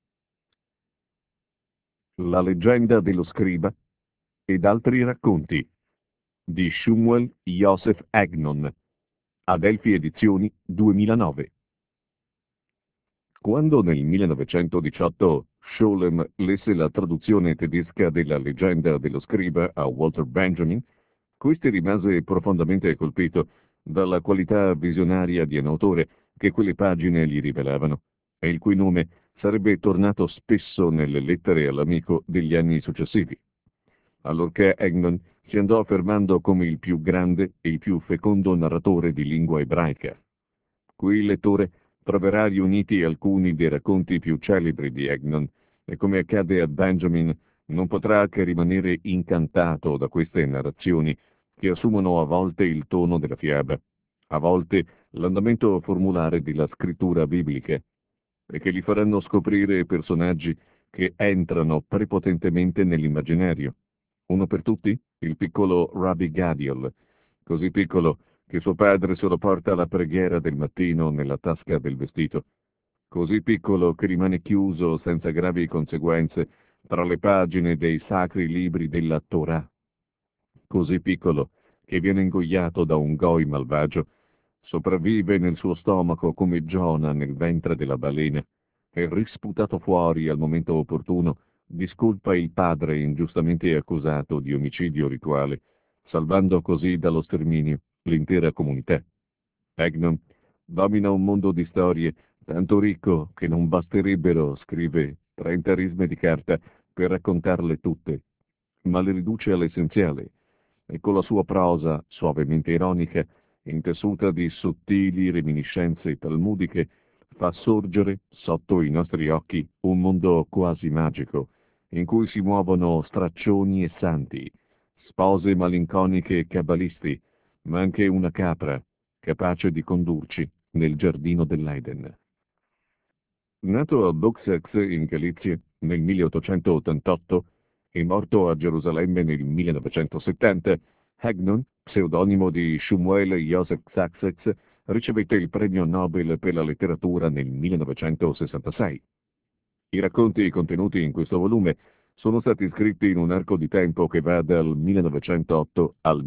C: La leggenda dello scriba ed altri racconti di Shmuel Joseph Agnon, Adelphi Edizioni 2009. Quando nel 1918 Scholem lesse la traduzione tedesca della leggenda dello scriba a Walter Benjamin, questi rimase profondamente colpito dalla qualità visionaria di un autore che quelle pagine gli rivelavano, e il cui nome sarebbe tornato spesso nelle lettere all'amico degli anni successivi. Allorché Agnon si andò affermando come il più grande e il più fecondo narratore di lingua ebraica. Qui il lettore troverà riuniti alcuni dei racconti più celebri di Agnon e, come accade a Benjamin, non potrà che rimanere incantato da queste narrazioni che assumono a volte il tono della fiaba, a volte l'andamento formulare della scrittura biblica, e che gli faranno scoprire personaggi che entrano prepotentemente nell'immaginario. Uno per tutti, il piccolo Rabbi Gadiel, così piccolo che suo padre se lo porta alla preghiera del mattino nella tasca del vestito, così piccolo che rimane chiuso senza gravi conseguenze tra le pagine dei sacri libri della Torah, così piccolo che viene ingoiato da un goi malvagio, sopravvive nel suo stomaco come Giona nel ventre della balena e, risputato fuori al momento opportuno, discolpa il padre ingiustamente accusato di omicidio rituale, salvando così dallo sterminio l'intera comunità. Agnon domina un mondo di storie tanto ricco che non basterebbero, scrive, 30 risme di carta per raccontarle tutte, ma le riduce all'essenziale e con la sua prosa suavemente ironica, intessuta di sottili reminiscenze talmudiche, fa sorgere sotto i nostri occhi un mondo quasi magico, in cui si muovono straccioni e santi, spose malinconiche e cabalisti, ma anche una capra capace di condurci nel giardino dell'Eden. Nato a Buxex in Galizia nel 1888 e morto a Gerusalemme nel 1970, Agnon, pseudonimo di Shmuel Joseph Saxex, ricevette il premio Nobel per la letteratura nel 1966. I racconti contenuti in questo volume sono stati scritti in un arco di tempo che va dal 1908 al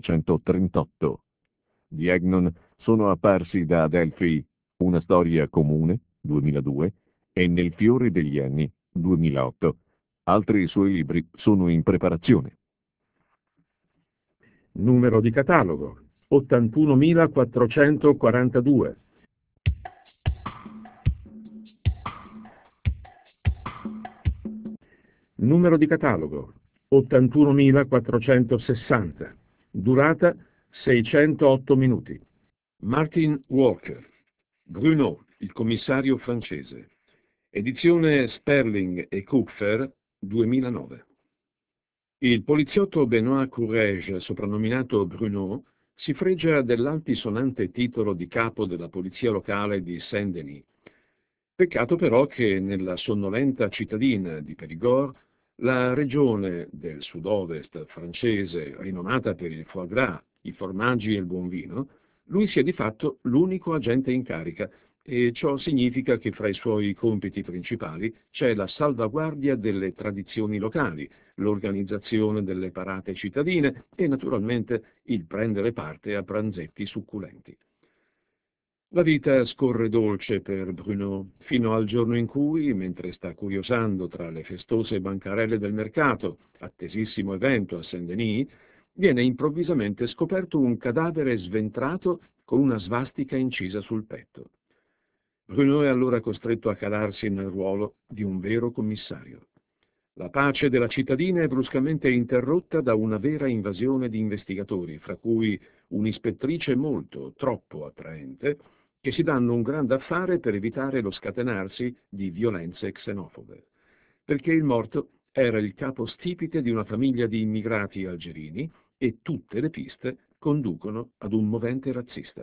C: 1938. Di Agnon sono apparsi da Adelphi Una storia comune, 2002, e Nel fiore degli anni, 2008. Altri suoi libri sono in preparazione.
B: Numero di catalogo 81.442. Numero di catalogo 81.460. Durata 608 minuti. Martin Walker. Bruno, il commissario francese. Edizione Sperling e Kupfer, 2009. Il poliziotto Benoît Courrèges, soprannominato Bruno, si fregia dell'altisonante titolo di capo della polizia locale di Saint-Denis. Peccato però che nella sonnolenta cittadina di Périgord, la regione del sud-ovest francese rinomata per il foie gras, i formaggi e il buon vino, lui sia di fatto l'unico agente in carica, e ciò significa che fra i suoi compiti principali c'è la salvaguardia delle tradizioni locali, l'organizzazione delle parate cittadine e naturalmente il prendere parte a pranzetti succulenti. La vita scorre dolce per Bruno, fino al giorno in cui, mentre sta curiosando tra le festose bancarelle del mercato, attesissimo evento a Saint-Denis, viene improvvisamente scoperto un cadavere sventrato con una svastica incisa sul petto. Bruno è allora costretto a calarsi nel ruolo di un vero commissario. La pace della cittadina è bruscamente interrotta da una vera invasione di investigatori, fra cui un'ispettrice molto, troppo attraente, che si danno un grande affare per evitare lo scatenarsi di violenze xenofobe. Perché il morto era il capo stipite di una famiglia di immigrati algerini e tutte le piste conducono ad un movente razzista.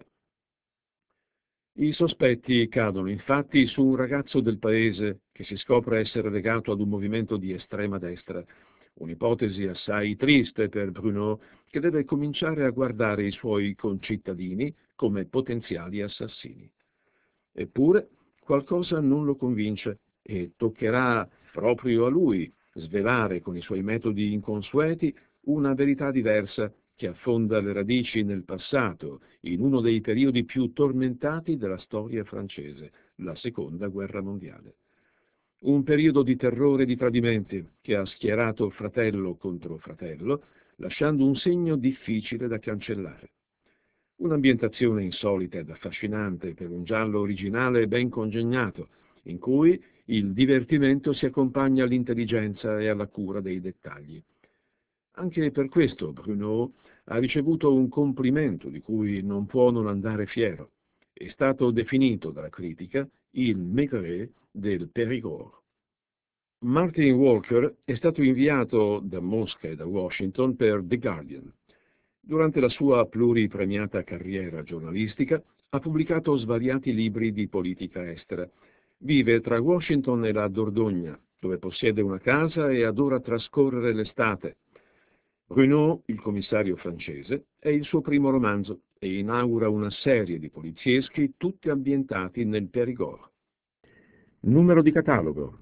B: I sospetti cadono infatti su un ragazzo del paese che si scopre essere legato ad un movimento di estrema destra, un'ipotesi assai triste per Bruno, che deve cominciare a guardare i suoi concittadini come potenziali assassini. Eppure qualcosa non lo convince e toccherà proprio a lui svelare con i suoi metodi inconsueti una verità diversa che affonda le radici nel passato, in uno dei periodi più tormentati della storia francese, la Seconda Guerra Mondiale. Un periodo di terrore e di tradimenti che ha schierato fratello contro fratello, lasciando un segno difficile da cancellare. Un'ambientazione insolita ed affascinante per un giallo originale e ben congegnato, in cui il divertimento si accompagna all'intelligenza e alla cura dei dettagli. Anche per questo Bruno ha ricevuto un complimento di cui non può non andare fiero. È stato definito dalla critica il Maigret del Périgord. Martin Walker è stato inviato da Mosca e da Washington per The Guardian. Durante la sua pluripremiata carriera giornalistica ha pubblicato svariati libri di politica estera. Vive tra Washington e la Dordogne, dove possiede una casa e adora trascorrere l'estate. Bruno, il commissario francese, è il suo primo romanzo e inaugura una serie di polizieschi tutti ambientati nel Périgord. Numero di catalogo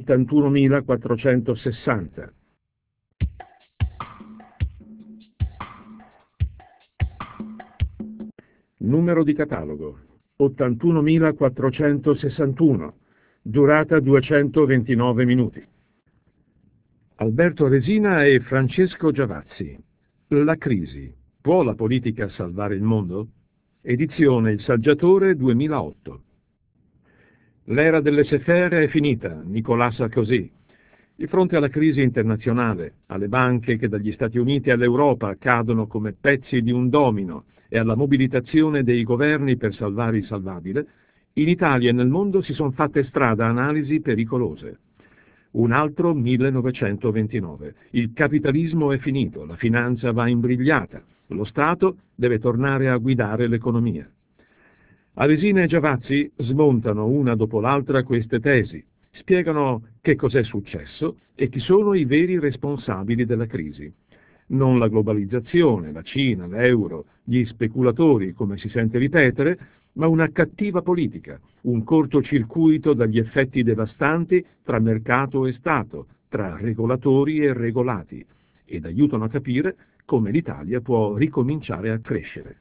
B: 81.460. Numero di catalogo 81.461. Durata 229 minuti. Alberto Resina e Francesco Giavazzi. La crisi. Può la politica salvare il mondo? Edizione Il Saggiatore 2008. L'era del laissez-faire è finita, Nicolas Sarkozy. Di fronte alla crisi internazionale, alle banche che dagli Stati Uniti all'Europa cadono come pezzi di un domino e alla mobilitazione dei governi per salvare il salvabile, in Italia e nel mondo si sono fatte strada analisi pericolose. Un altro 1929. Il capitalismo è finito, la finanza va imbrigliata, lo Stato deve tornare a guidare l'economia. Resina e Giavazzi smontano una dopo l'altra queste tesi, spiegano che cos'è successo e chi sono i veri responsabili della crisi. Non la globalizzazione, la Cina, l'euro, gli speculatori, come si sente ripetere, ma una cattiva politica, un cortocircuito dagli effetti devastanti tra mercato e Stato, tra regolatori e regolati, ed aiutano a capire come l'Italia può ricominciare a crescere.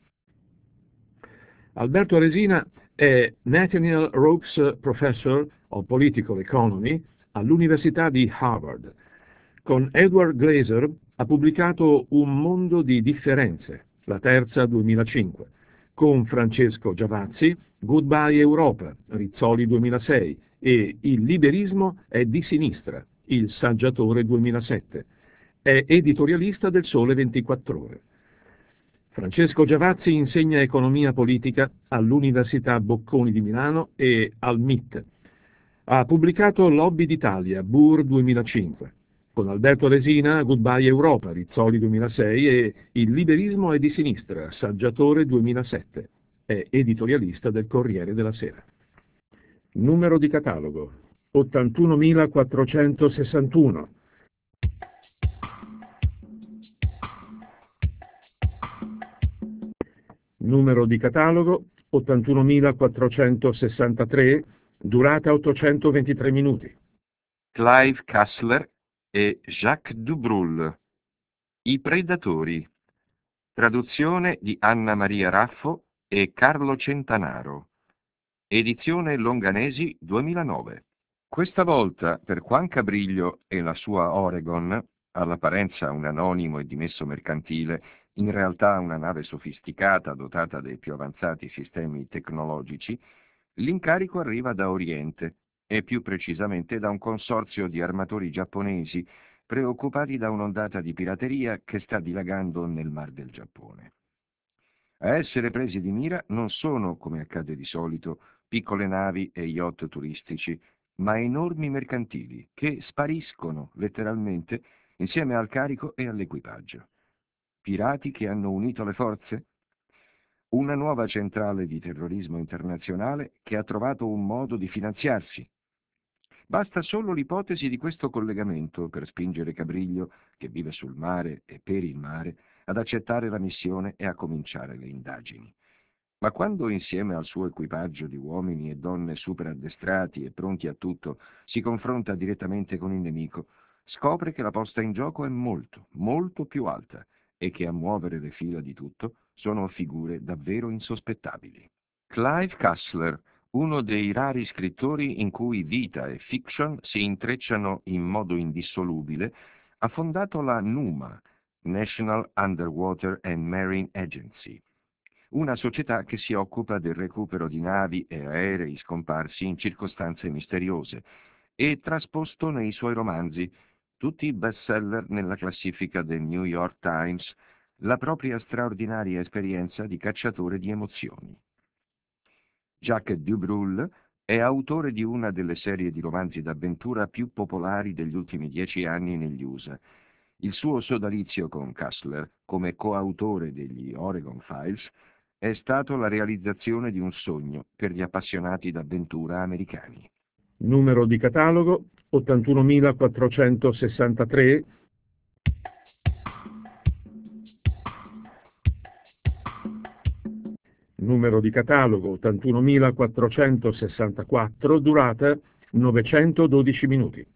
B: Alberto Resina è Nathaniel Rokes Professor of Political Economy all'Università di Harvard. Con Edward Glaser ha pubblicato Un mondo di differenze, la terza 2005. Con Francesco Giavazzi, Goodbye Europa, Rizzoli 2006, e Il liberismo è di sinistra, Il Saggiatore 2007. È editorialista del Sole 24 Ore. Francesco Giavazzi insegna economia politica all'Università Bocconi di Milano e al MIT. Ha pubblicato Lobby d'Italia, Bur 2005. Con Alberto Lesina, Goodbye Europa, Rizzoli 2006 e Il liberismo è di sinistra, Saggiatore 2007. È editorialista del Corriere della Sera. Numero di catalogo 81.461. Numero di catalogo 81.463, durata 823 minuti.
K: Clive Cussler e Jacques Dubrul. I predatori. Traduzione di Anna Maria Raffo e Carlo Centanaro. Edizione Longanesi 2009. Questa volta per Juan Cabriglio e la sua Oregon, all'apparenza un anonimo e dimesso mercantile, in realtà una nave sofisticata dotata dei più avanzati sistemi tecnologici, l'incarico arriva da Oriente e più precisamente da un consorzio di armatori giapponesi preoccupati da un'ondata di pirateria che sta dilagando nel Mar del Giappone. A essere presi di mira non sono, come accade di solito, piccole navi e yacht turistici, ma enormi mercantili che spariscono letteralmente insieme al carico e all'equipaggio. Pirati che hanno unito le forze? Una nuova centrale di terrorismo internazionale che ha trovato un modo di finanziarsi. Basta solo l'ipotesi di questo collegamento per spingere Cabriglio, che vive sul mare e per il mare, ad accettare la missione e a cominciare le indagini. Ma quando insieme al suo equipaggio di uomini e donne super addestrati e pronti a tutto si confronta direttamente con il nemico, scopre che la posta in gioco è molto, molto più alta e che a muovere le fila di tutto sono figure davvero insospettabili. Clive Cussler, uno dei rari scrittori in cui vita e fiction si intrecciano in modo indissolubile, ha fondato la NUMA, National Underwater and Marine Agency, una società che si occupa del recupero di navi e aerei scomparsi in circostanze misteriose, e trasposto nei suoi romanzi, tutti bestseller nella classifica del New York Times, la propria straordinaria esperienza di cacciatore di emozioni. Jacques Dubrul è autore di una delle serie di romanzi d'avventura più popolari degli ultimi 10 anni negli USA. Il suo sodalizio con Cussler, come coautore degli Oregon Files, è stato la realizzazione di un sogno per gli appassionati d'avventura americani.
B: Numero di catalogo 81.463. Numero di catalogo 81.464, durata 912 minuti.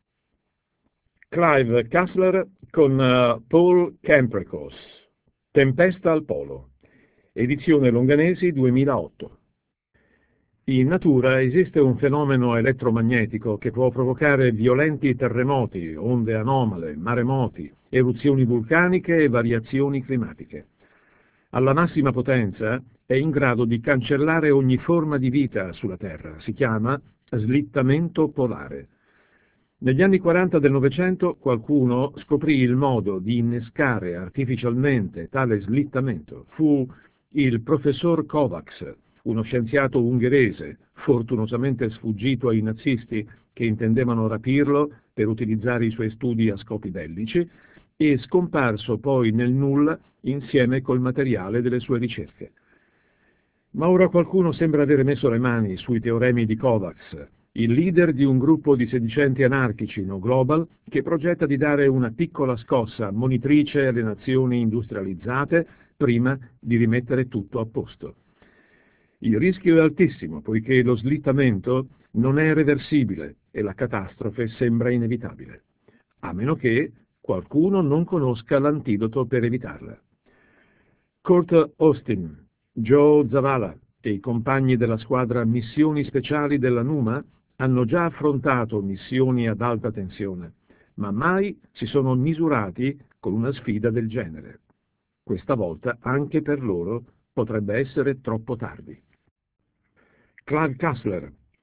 B: Clive Cussler con Paul Camprecos, Tempesta al Polo, edizione Longanesi 2008. In natura esiste un fenomeno elettromagnetico che può provocare violenti terremoti, onde anomale, maremoti, eruzioni vulcaniche e variazioni climatiche. Alla massima potenza è in grado di cancellare ogni forma di vita sulla Terra. Si chiama slittamento polare. Negli anni 40 del Novecento qualcuno scoprì il modo di innescare artificialmente tale slittamento. Fu il professor Kovacs, uno scienziato ungherese, fortunosamente sfuggito ai nazisti che intendevano rapirlo per utilizzare i suoi studi a scopi bellici, e scomparso poi nel nulla insieme col materiale delle sue ricerche. Ma ora qualcuno sembra avere messo le mani sui teoremi di Kovacs, il leader di un gruppo di sedicenti anarchici no global che progetta di dare una piccola scossa monitrice alle nazioni industrializzate prima di rimettere tutto a posto. Il rischio è altissimo, poiché lo slittamento non è reversibile e la catastrofe sembra inevitabile, a meno che qualcuno non conosca l'antidoto per evitarla. Kurt Austin, Joe Zavala e i compagni della squadra missioni speciali della NUMA hanno già affrontato missioni ad alta tensione, ma mai si sono misurati con una sfida del genere. Questa volta anche per loro potrebbe essere troppo tardi. Clive Cussler,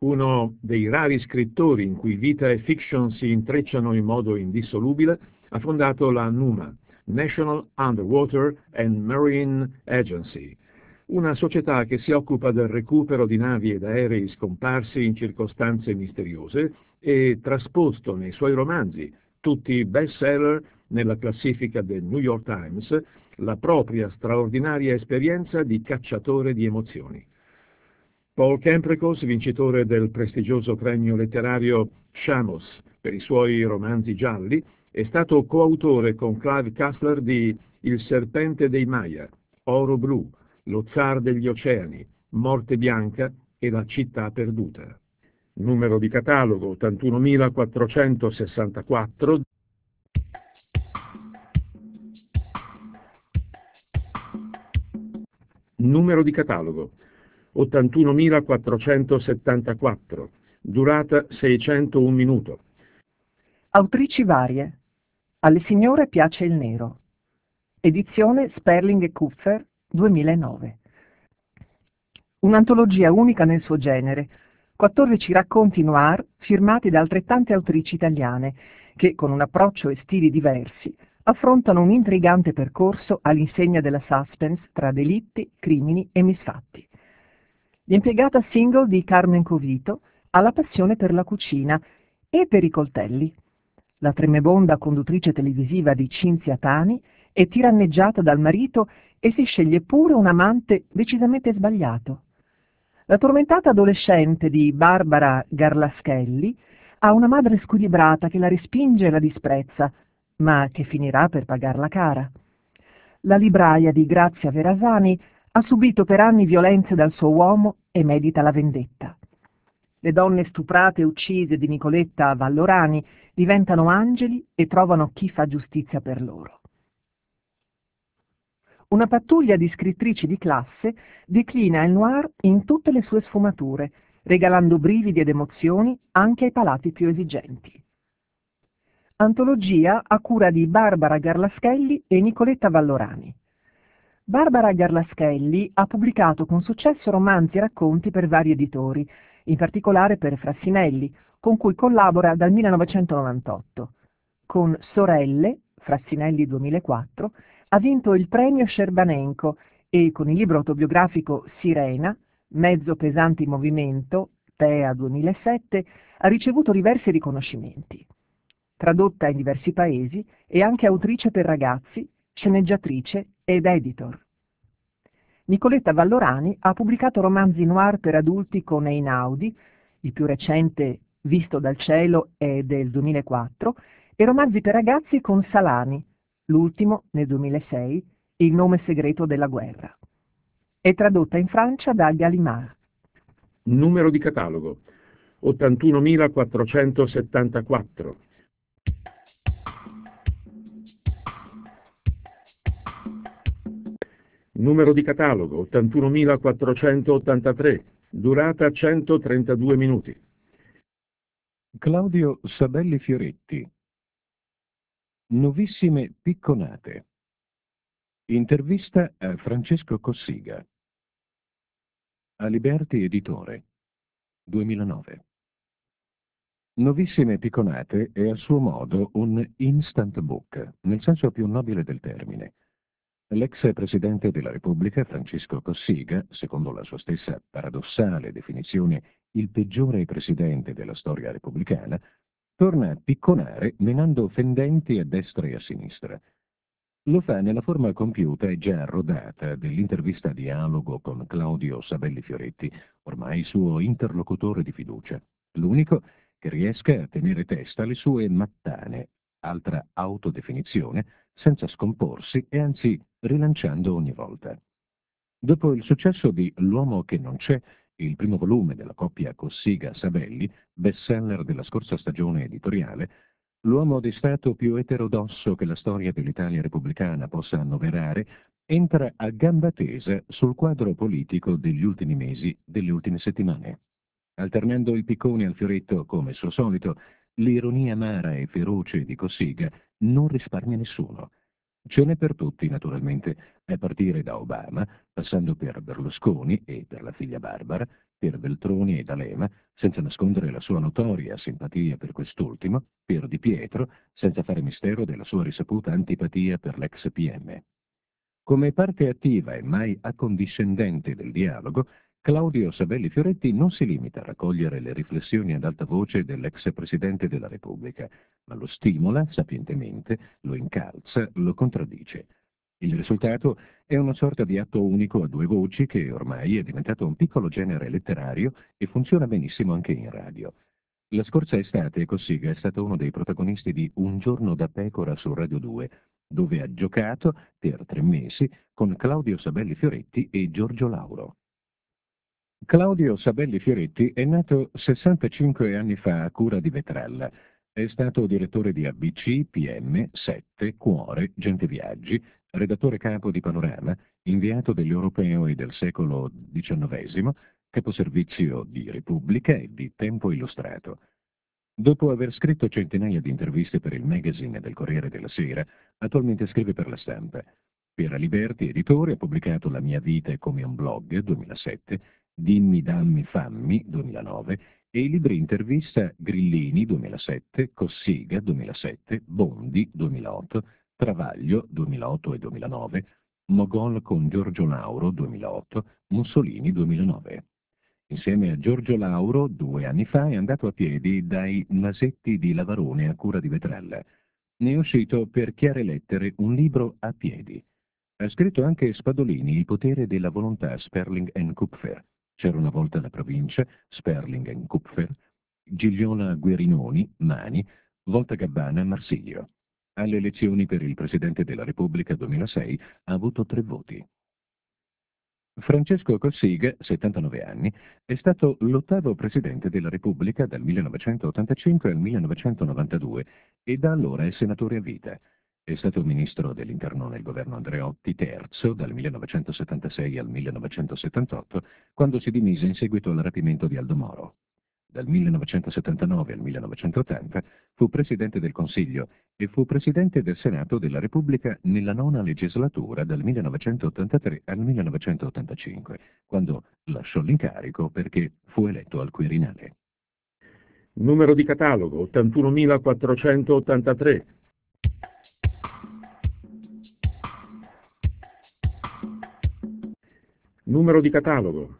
B: uno dei rari scrittori in cui vita e fiction si intrecciano in modo indissolubile, ha fondato la NUMA, National Underwater and Marine Agency, una società che si occupa del recupero di navi ed aerei scomparsi in circostanze misteriose e trasposto nei suoi romanzi, tutti bestseller nella classifica del New York Times, la propria straordinaria esperienza di cacciatore di emozioni. Paul Camprecos, vincitore del prestigioso premio letterario Shamos per i suoi romanzi gialli, è stato coautore con Clive Cussler di Il serpente dei Maya, Oro blu, Lo zar degli oceani, Morte bianca e La città perduta. Numero di catalogo 81464. Numero di catalogo 81474. Durata 601 minuti.
M: Autrici varie. Alle signore piace il nero. Edizione Sperling e Kupfer, 2009. Un'antologia unica nel suo genere. 14 racconti noir firmati da altrettante autrici italiane che, con un approccio e stili diversi, affrontano un intrigante percorso all'insegna della suspense tra delitti, crimini e misfatti. L'impiegata single di Carmen Covito ha la passione per la cucina e per i coltelli. La tremebonda conduttrice televisiva di Cinzia Tani è tiranneggiata dal marito e si sceglie pure un amante decisamente sbagliato. La tormentata adolescente di Barbara Garlaschelli ha una madre squilibrata che la respinge e la disprezza, ma che finirà per pagarla cara. La libraia di Grazia Verasani ha subito per anni violenze dal suo uomo e medita la vendetta. Le donne stuprate e uccise di Nicoletta Vallorani diventano angeli e trovano chi fa giustizia per loro. Una pattuglia di scrittrici di classe declina il noir in tutte le sue sfumature, regalando brividi ed emozioni anche ai palati più esigenti. Antologia a cura di Barbara Garlaschelli e Nicoletta Vallorani. Barbara Garlaschelli ha pubblicato con successo romanzi e racconti per vari editori, in particolare per Frassinelli, con cui collabora dal 1998. Con Sorelle, Frassinelli 2004, ha vinto il premio Scerbanenko e con il libro autobiografico Sirena, Mezzo pesante in movimento, TEA 2007, ha ricevuto diversi riconoscimenti. Tradotta in diversi paesi, è anche autrice per ragazzi, sceneggiatrice ed editor. Nicoletta Vallorani ha pubblicato romanzi noir per adulti con Einaudi, il più recente Visto dal cielo è del 2004, e romanzi per ragazzi con Salani, l'ultimo nel 2006, Il nome segreto della guerra. È tradotta in Francia da Gallimard.
B: Numero di catalogo 81474. Numero di catalogo 81483. Durata 132 minuti.
C: Claudio Sabelli Fioretti. Nuovissime picconate. Intervista a Francesco Cossiga. Aliberti Editore, 2009. Nuovissime picconate è a suo modo un instant book, nel senso più nobile del termine. L'ex Presidente della Repubblica, Francesco Cossiga, secondo la sua stessa paradossale definizione il peggiore presidente della storia repubblicana, torna a picconare menando fendenti a destra e a sinistra. Lo fa nella forma compiuta e già rodata dell'intervista dialogo con Claudio Sabelli Fioretti, ormai suo interlocutore di fiducia, l'unico che riesca a tenere testa alle sue mattane, altra autodefinizione, senza scomporsi e anzi rilanciando ogni volta. Dopo il successo di L'uomo che non c'è, il primo volume della coppia Cossiga-Sabelli, bestseller della scorsa stagione editoriale, l'uomo di Stato più eterodosso che la storia dell'Italia repubblicana possa annoverare, entra a gamba tesa sul quadro politico degli ultimi mesi, delle ultime settimane. Alternando il piccone al fioretto come suo solito, l'ironia amara e feroce di Cossiga non risparmia nessuno.
P: Ce n'è per tutti, naturalmente, a partire da Obama, passando per Berlusconi e per la figlia Barbara, per Veltroni e D'Alema, senza nascondere la sua notoria simpatia per quest'ultimo, per Di Pietro, senza fare mistero della sua risaputa antipatia per l'ex PM. Come parte attiva e mai accondiscendente del dialogo, Claudio Sabelli Fioretti non si limita a raccogliere le riflessioni ad alta voce dell'ex Presidente della Repubblica, ma lo stimola sapientemente, lo incalza, lo contraddice. Il risultato è una sorta di atto unico a due voci che ormai è diventato un piccolo genere letterario e funziona benissimo anche in radio. La scorsa estate Cossiga è stato uno dei protagonisti di Un giorno da pecora su Radio 2, dove ha giocato per 3 mesi con Claudio Sabelli Fioretti e Giorgio Lauro. Claudio Sabelli Fioretti è nato 65 anni fa a cura di Vetralla. È stato direttore di ABC, PM, 7, Cuore, Gente Viaggi, redattore capo di Panorama, inviato dell'Europeo e del secolo XIX, caposervizio di Repubblica e di Tempo Illustrato. Dopo aver scritto centinaia di interviste per il magazine del Corriere della Sera, attualmente scrive per La Stampa. Per Aliberti, editore, ha pubblicato La mia vita è come un blog, 2007, Dimmi, dammi, fammi, 2009, e i libri intervista Grillini, 2007, Cossiga, 2007, Bondi, 2008, Travaglio, 2008 e 2009, Mogol con Giorgio Lauro, 2008, Mussolini, 2009. Insieme a Giorgio Lauro, 2 anni fa, è andato a piedi dai Nasetti di Lavarone a cura di Vetralla. Ne è uscito per chiare lettere un libro a piedi. Ha scritto anche Spadolini, Il potere della volontà, Sperling and Kupfer. C'era una volta la provincia, Sperling and Kupfer. Gigliola Guerinoni, Mani. Volta Gabbana, Marsiglio. Alle elezioni per il Presidente della Repubblica 2006 ha avuto 3 voti. Francesco Cossiga, 79 anni, è stato l'8º Presidente della Repubblica dal 1985 al 1992 e da allora è senatore a vita. È stato ministro dell'Interno nel governo Andreotti III dal 1976 al 1978, quando si dimise in seguito al rapimento di Aldo Moro. Dal 1979 al 1980 fu Presidente del Consiglio e fu Presidente del Senato della Repubblica nella 9ª legislatura dal 1983 al 1985, quando lasciò l'incarico perché fu eletto al Quirinale.
B: Numero di catalogo 81483. Numero di catalogo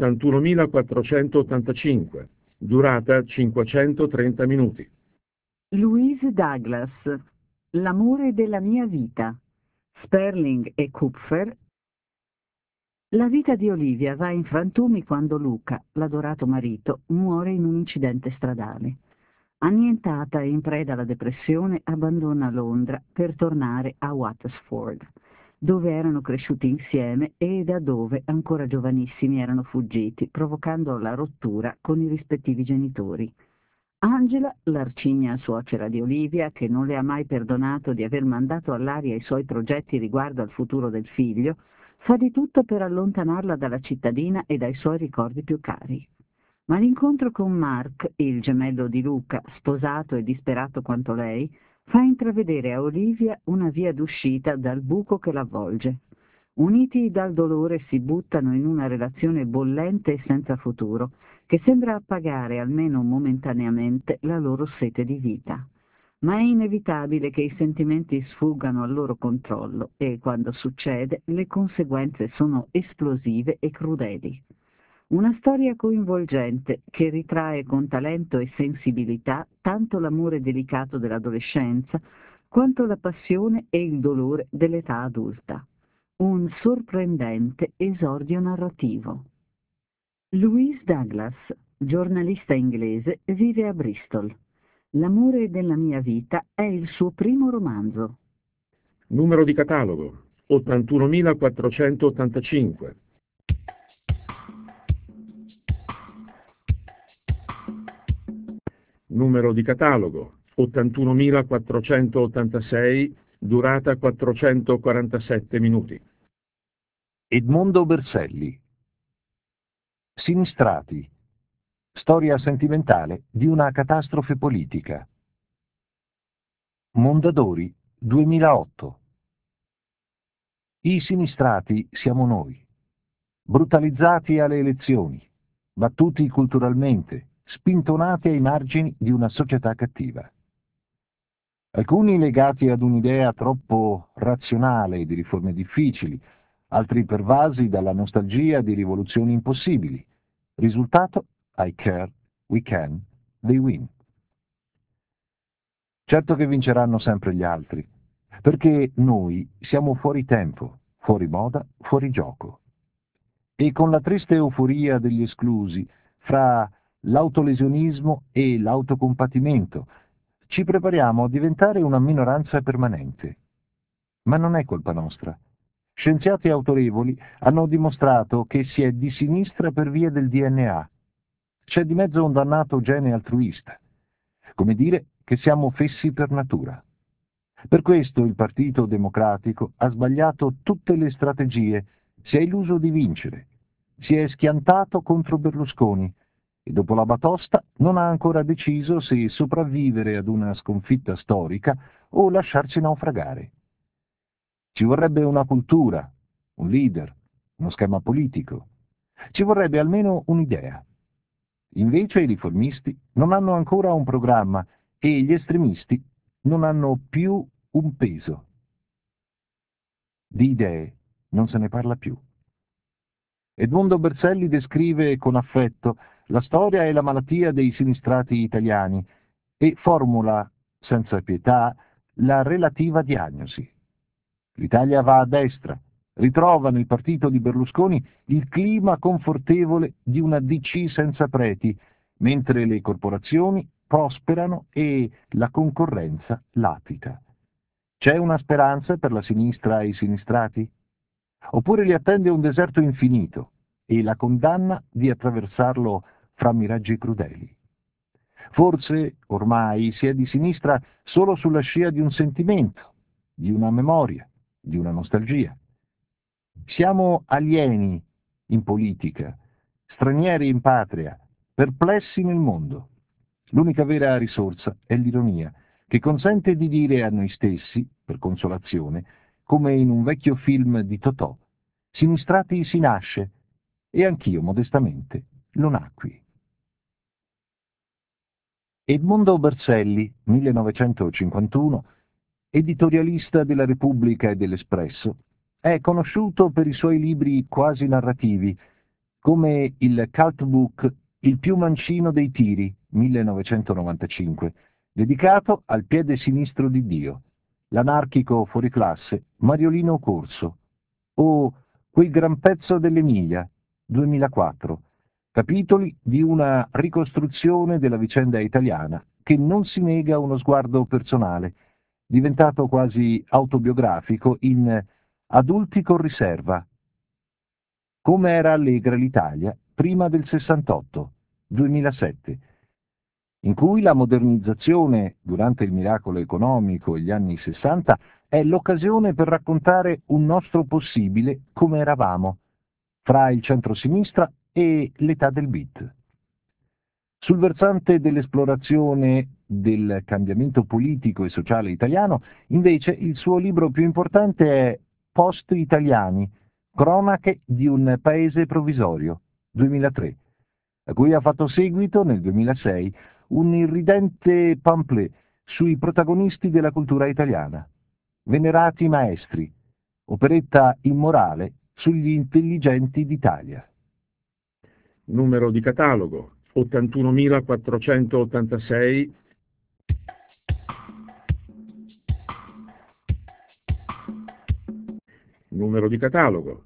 B: 81485. Durata 530 minuti.
J: Louise Douglas, L'amore della mia vita. Sperling e Kupfer. La vita di Olivia va in frantumi quando Luca, l'adorato marito, muore in un incidente stradale. Annientata e in preda alla depressione, abbandona Londra per tornare a Watford, dove erano cresciuti insieme e da dove, ancora giovanissimi, erano fuggiti, provocando la rottura con i rispettivi genitori. Angela, l'arcigna suocera di Olivia, che non le ha mai perdonato di aver mandato all'aria i suoi progetti riguardo al futuro del figlio, fa di tutto per allontanarla dalla cittadina e dai suoi ricordi più cari. Ma l'incontro con Mark, il gemello di Luca, sposato e disperato quanto lei, fa intravedere a Olivia una via d'uscita dal buco che l'avvolge. Uniti dal dolore si buttano in una relazione bollente e senza futuro, che sembra appagare almeno momentaneamente la loro sete di vita. Ma è inevitabile che i sentimenti sfuggano al loro controllo e, quando succede, le conseguenze sono esplosive e crudeli. Una storia coinvolgente che ritrae con talento e sensibilità tanto l'amore delicato dell'adolescenza quanto la passione e il dolore dell'età adulta. Un sorprendente esordio narrativo. Louise Douglas, giornalista inglese, vive a Bristol. L'amore della mia vita è il suo primo romanzo.
B: Numero di catalogo 81485. Numero di catalogo 81486, durata 447 minuti.
N: Edmondo Berselli. Sinistrati. Storia sentimentale di una catastrofe politica. Mondadori, 2008. I sinistrati siamo noi, brutalizzati alle elezioni, battuti culturalmente, spintonati ai margini di una società cattiva. Alcuni legati ad un'idea troppo razionale di riforme difficili, altri pervasi dalla nostalgia di rivoluzioni impossibili. Risultato? I care, we can, they win. Certo che vinceranno sempre gli altri, perché noi siamo fuori tempo, fuori moda, fuori gioco. E con la triste euforia degli esclusi, fra l'autolesionismo e l'autocompatimento, ci prepariamo a diventare una minoranza permanente. Ma non è colpa nostra. Scienziati autorevoli hanno dimostrato che si è di sinistra per via del DNA. C'è di mezzo un dannato gene altruista. Come dire che siamo fessi per natura. Per questo il Partito Democratico ha sbagliato tutte le strategie, si è illuso di vincere, si è schiantato contro Berlusconi e dopo la batosta non ha ancora deciso se sopravvivere ad una sconfitta storica o lasciarsi naufragare. Ci vorrebbe una cultura, un leader, uno schema politico. Ci vorrebbe almeno un'idea. Invece i riformisti non hanno ancora un programma e gli estremisti non hanno più un peso. Di idee non se ne parla più. Edmondo Berselli descrive con affetto la storia e la malattia dei sinistrati italiani e formula, senza pietà, la relativa diagnosi. L'Italia va a destra, ritrova nel partito di Berlusconi il clima confortevole di una DC senza preti, mentre le corporazioni prosperano e la concorrenza latita. C'è una speranza per la sinistra e i sinistrati? Oppure li attende un deserto infinito e la condanna di attraversarlo fra miraggi crudeli? Forse ormai si è di sinistra solo sulla scia di un sentimento, di una memoria, di una nostalgia. Siamo alieni in politica, stranieri in patria, perplessi nel mondo. L'unica vera risorsa è l'ironia, che consente di dire a noi stessi, per consolazione, come in un vecchio film di Totò, sinistrati si nasce, e anch'io modestamente lo nacqui. Edmondo Berselli, 1951, editorialista della Repubblica e dell'Espresso, è conosciuto per i suoi libri quasi narrativi, come il cult book Il più mancino dei tiri, 1995, dedicato al piede sinistro di Dio, l'anarchico fuoriclasse Mariolino Corso, o Quel gran pezzo dell'Emilia, 2004, capitoli di una ricostruzione della vicenda italiana che non si nega uno sguardo personale, diventato quasi autobiografico in Adulti con riserva. Come era allegra l'Italia prima del 68, 2007, in cui la modernizzazione durante il miracolo economico e gli anni 60 è l'occasione per raccontare un nostro possibile come eravamo, fra il centro-sinistra e l'età del beat. Sul versante dell'esplorazione del cambiamento politico e sociale italiano, invece, il suo libro più importante è Post Italiani, cronache di un paese provvisorio, 2003, a cui ha fatto seguito, nel 2006, un irridente pamphlet sui protagonisti della cultura italiana, Venerati maestri, operetta immorale sugli intelligenti d'Italia.
B: Numero di catalogo 81.486. Numero di catalogo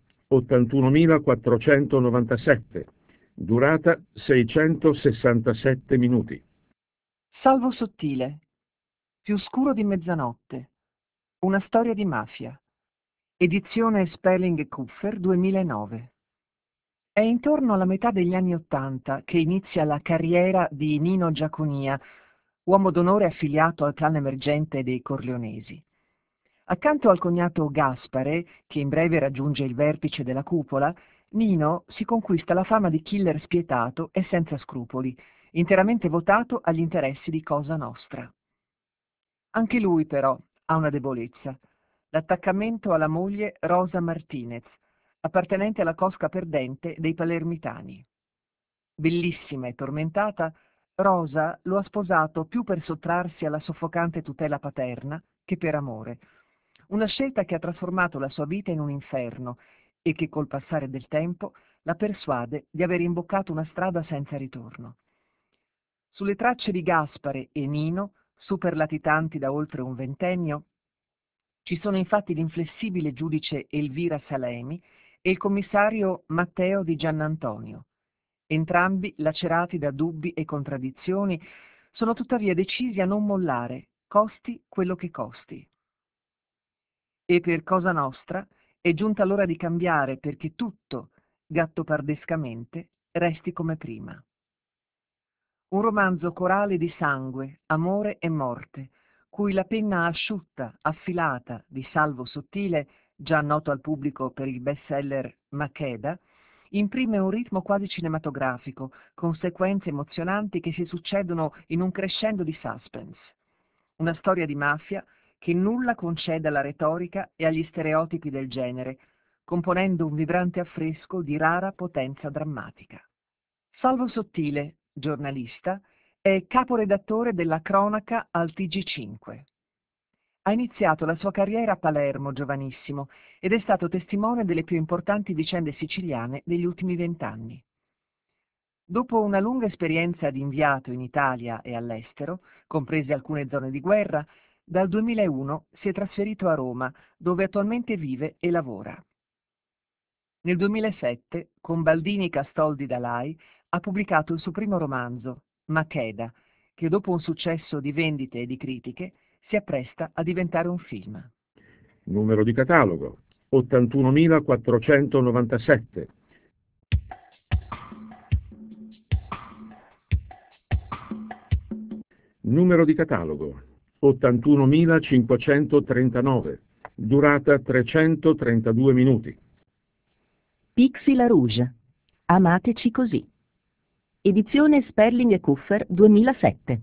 B: 81.497. Durata 667 minuti.
Q: Salvo sottile. Più scuro di mezzanotte. Una storia di mafia. Edizione Sperling Kupfer 2009. È intorno alla metà degli anni '80 che inizia la carriera di Nino Giaconia, uomo d'onore affiliato al clan emergente dei Corleonesi. Accanto al cognato Gaspare, che in breve raggiunge il vertice della cupola, Nino si conquista la fama di killer spietato e senza scrupoli, interamente votato agli interessi di Cosa Nostra. Anche lui, però, ha una debolezza: L'attaccamento alla moglie Rosa Martinez, appartenente alla cosca perdente dei Palermitani. Bellissima e tormentata, Rosa lo ha sposato più per sottrarsi alla soffocante tutela paterna che per amore. Una scelta che ha trasformato la sua vita in un inferno e che col passare del tempo la persuade di aver imboccato una strada senza ritorno. Sulle tracce di Gaspare e Nino, super latitanti da oltre un ventennio, ci sono infatti l'inflessibile giudice Elvira Salemi e il commissario Matteo Di Giannantonio. Entrambi, lacerati da dubbi e contraddizioni, sono tuttavia decisi a non mollare, costi quello che costi. E per Cosa Nostra è giunta l'ora di cambiare perché tutto, gattopardescamente, resti come prima. Un romanzo corale di sangue, amore e morte, cui la penna asciutta, affilata di Salvo Sottile, già noto al pubblico per il bestseller Makeda, imprime un ritmo quasi cinematografico, con sequenze emozionanti che si succedono in un crescendo di suspense. Una storia di mafia che nulla concede alla retorica e agli stereotipi del genere, componendo un vibrante affresco di rara potenza drammatica. Salvo Sottile, giornalista, è caporedattore della cronaca al TG5. Ha iniziato la sua carriera a Palermo giovanissimo ed è stato testimone delle più importanti vicende siciliane degli ultimi 20 anni. Dopo una lunga esperienza di inviato in Italia e all'estero, comprese alcune zone di guerra, dal 2001 si è trasferito a Roma, dove attualmente vive e lavora. Nel 2007, con Baldini Castoldi Dalai, ha pubblicato il suo primo romanzo, Makeda, che dopo un successo di vendite e di critiche si appresta a diventare un film.
B: Numero di catalogo 81.497. Numero di catalogo 81.539. Durata 332 minuti.
J: Pixie La Rouge. Amateci così. Edizione Sperling e Kupfer 2007.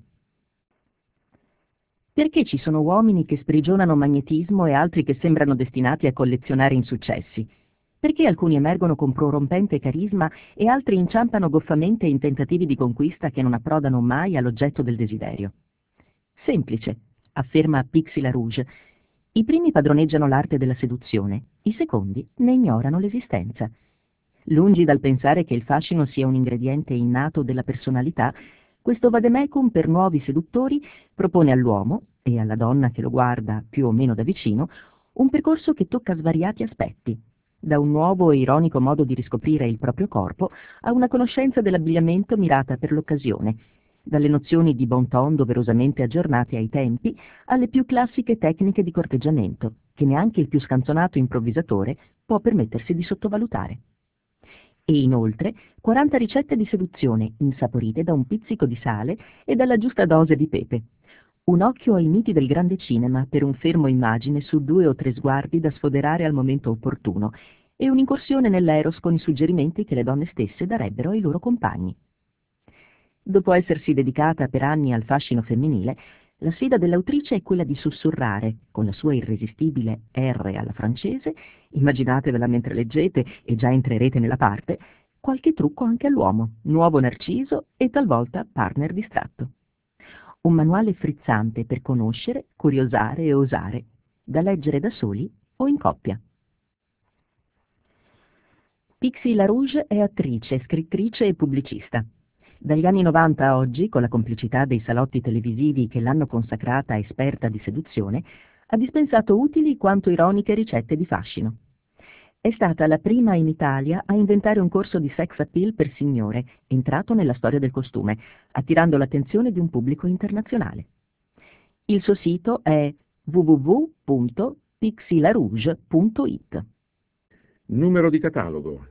J: Perché ci sono uomini che sprigionano magnetismo e altri che sembrano destinati a collezionare insuccessi? Perché alcuni emergono con prorompente carisma e altri inciampano goffamente in tentativi di conquista che non approdano mai all'oggetto del desiderio? Semplice, afferma Pixie La Rouge. I primi padroneggiano l'arte della seduzione, i secondi ne ignorano l'esistenza. Lungi dal pensare che il fascino sia un ingrediente innato della personalità, questo vademecum per nuovi seduttori propone all'uomo, e alla donna che lo guarda più o meno da vicino, un percorso che tocca svariati aspetti, da un nuovo e ironico modo di riscoprire il proprio corpo a una conoscenza dell'abbigliamento mirata per l'occasione, dalle nozioni di bon ton doverosamente aggiornate ai tempi alle più classiche tecniche di corteggiamento, che neanche il più scanzonato improvvisatore può permettersi di sottovalutare. E inoltre 40 ricette di seduzione insaporite da un pizzico di sale e dalla giusta dose di pepe. Un occhio ai miti del grande cinema per un fermo immagine su 2 o 3 sguardi da sfoderare al momento opportuno e un'incursione nell'eros con i suggerimenti che le donne stesse darebbero ai loro compagni. Dopo essersi dedicata per anni al fascino femminile, la sfida dell'autrice è quella di sussurrare, con la sua irresistibile R alla francese, immaginatevela mentre leggete e già entrerete nella parte, qualche trucco anche all'uomo, nuovo narciso e talvolta partner distratto. Un manuale frizzante per conoscere, curiosare e osare, da leggere da soli o in coppia. Pixie La Rouge è attrice, scrittrice e pubblicista. Dagli anni 90 a oggi, con la complicità dei salotti televisivi che l'hanno consacrata esperta di seduzione, ha dispensato utili quanto ironiche ricette di fascino. È stata la prima in Italia a inventare un corso di sex appeal per signore, entrato nella storia del costume, attirando l'attenzione di un pubblico internazionale. Il suo sito è www.pixielarouge.it.
B: Numero di catalogo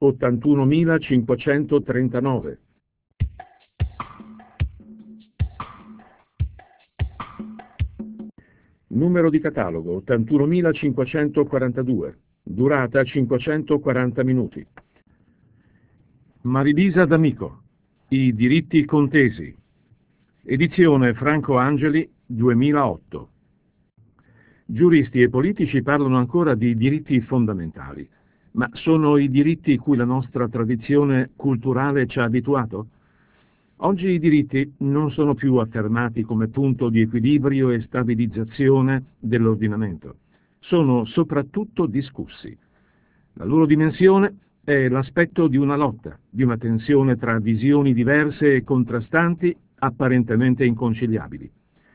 B: 81.539. Numero di catalogo 81.542. Durata 540 minuti. Marilisa D'Amico. I diritti contesi. Edizione Franco Angeli 2008. Giuristi e politici parlano ancora di diritti fondamentali, ma sono i diritti cui la nostra tradizione culturale ci ha abituato? Oggi i diritti non sono più affermati come punto di equilibrio e stabilizzazione dell'ordinamento, sono soprattutto discussi. La loro dimensione è l'aspetto di una lotta, di una tensione tra visioni diverse e contrastanti, apparentemente inconciliabili.